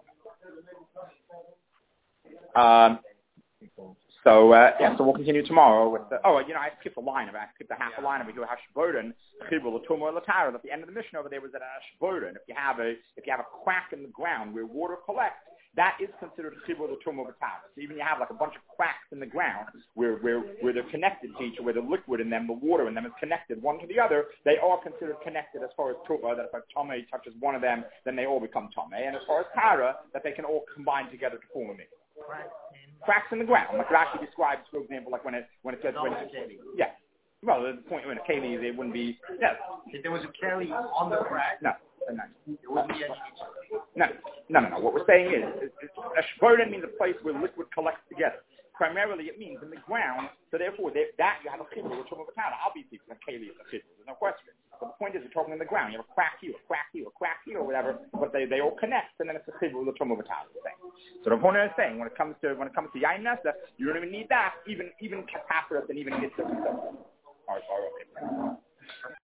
Huna. So we'll continue tomorrow with I skipped a half a line over here. Hashboden chibul l'tumor l'tara. At the end of the mission over there was that hashboden. If you have a crack in the ground where water collects, that is considered chibul l'tumor l'tara. So even you have like a bunch of cracks in the ground where they're connected to each other, where the liquid in them, the water in them is connected one to the other, they are considered connected as far as tumah. That if a tamei touches one of them, then they all become tamei. And as far as tara, that they can all combine together to form a mix. Cracks in the ground, like Rashi describes, for example, like when it says yeah. Well, the point when a keli, it wouldn't be. Yeah.
If there was a keli on the crack,
no.
There wouldn't be any.
No. What we're saying is a shvoden means a place where liquid collects together. Primarily, it means in the ground. So therefore, that you have a chibur, which of a town. Obviously, a keli is a chibur. There's no question. But the point is, you're talking in the ground. You have a crack here, or whatever. But they all connect, and then it's a chibur, the of a town. So the Huna is saying when it comes to yain nesa, you don't even need that. Even katafras and even mitzvahs.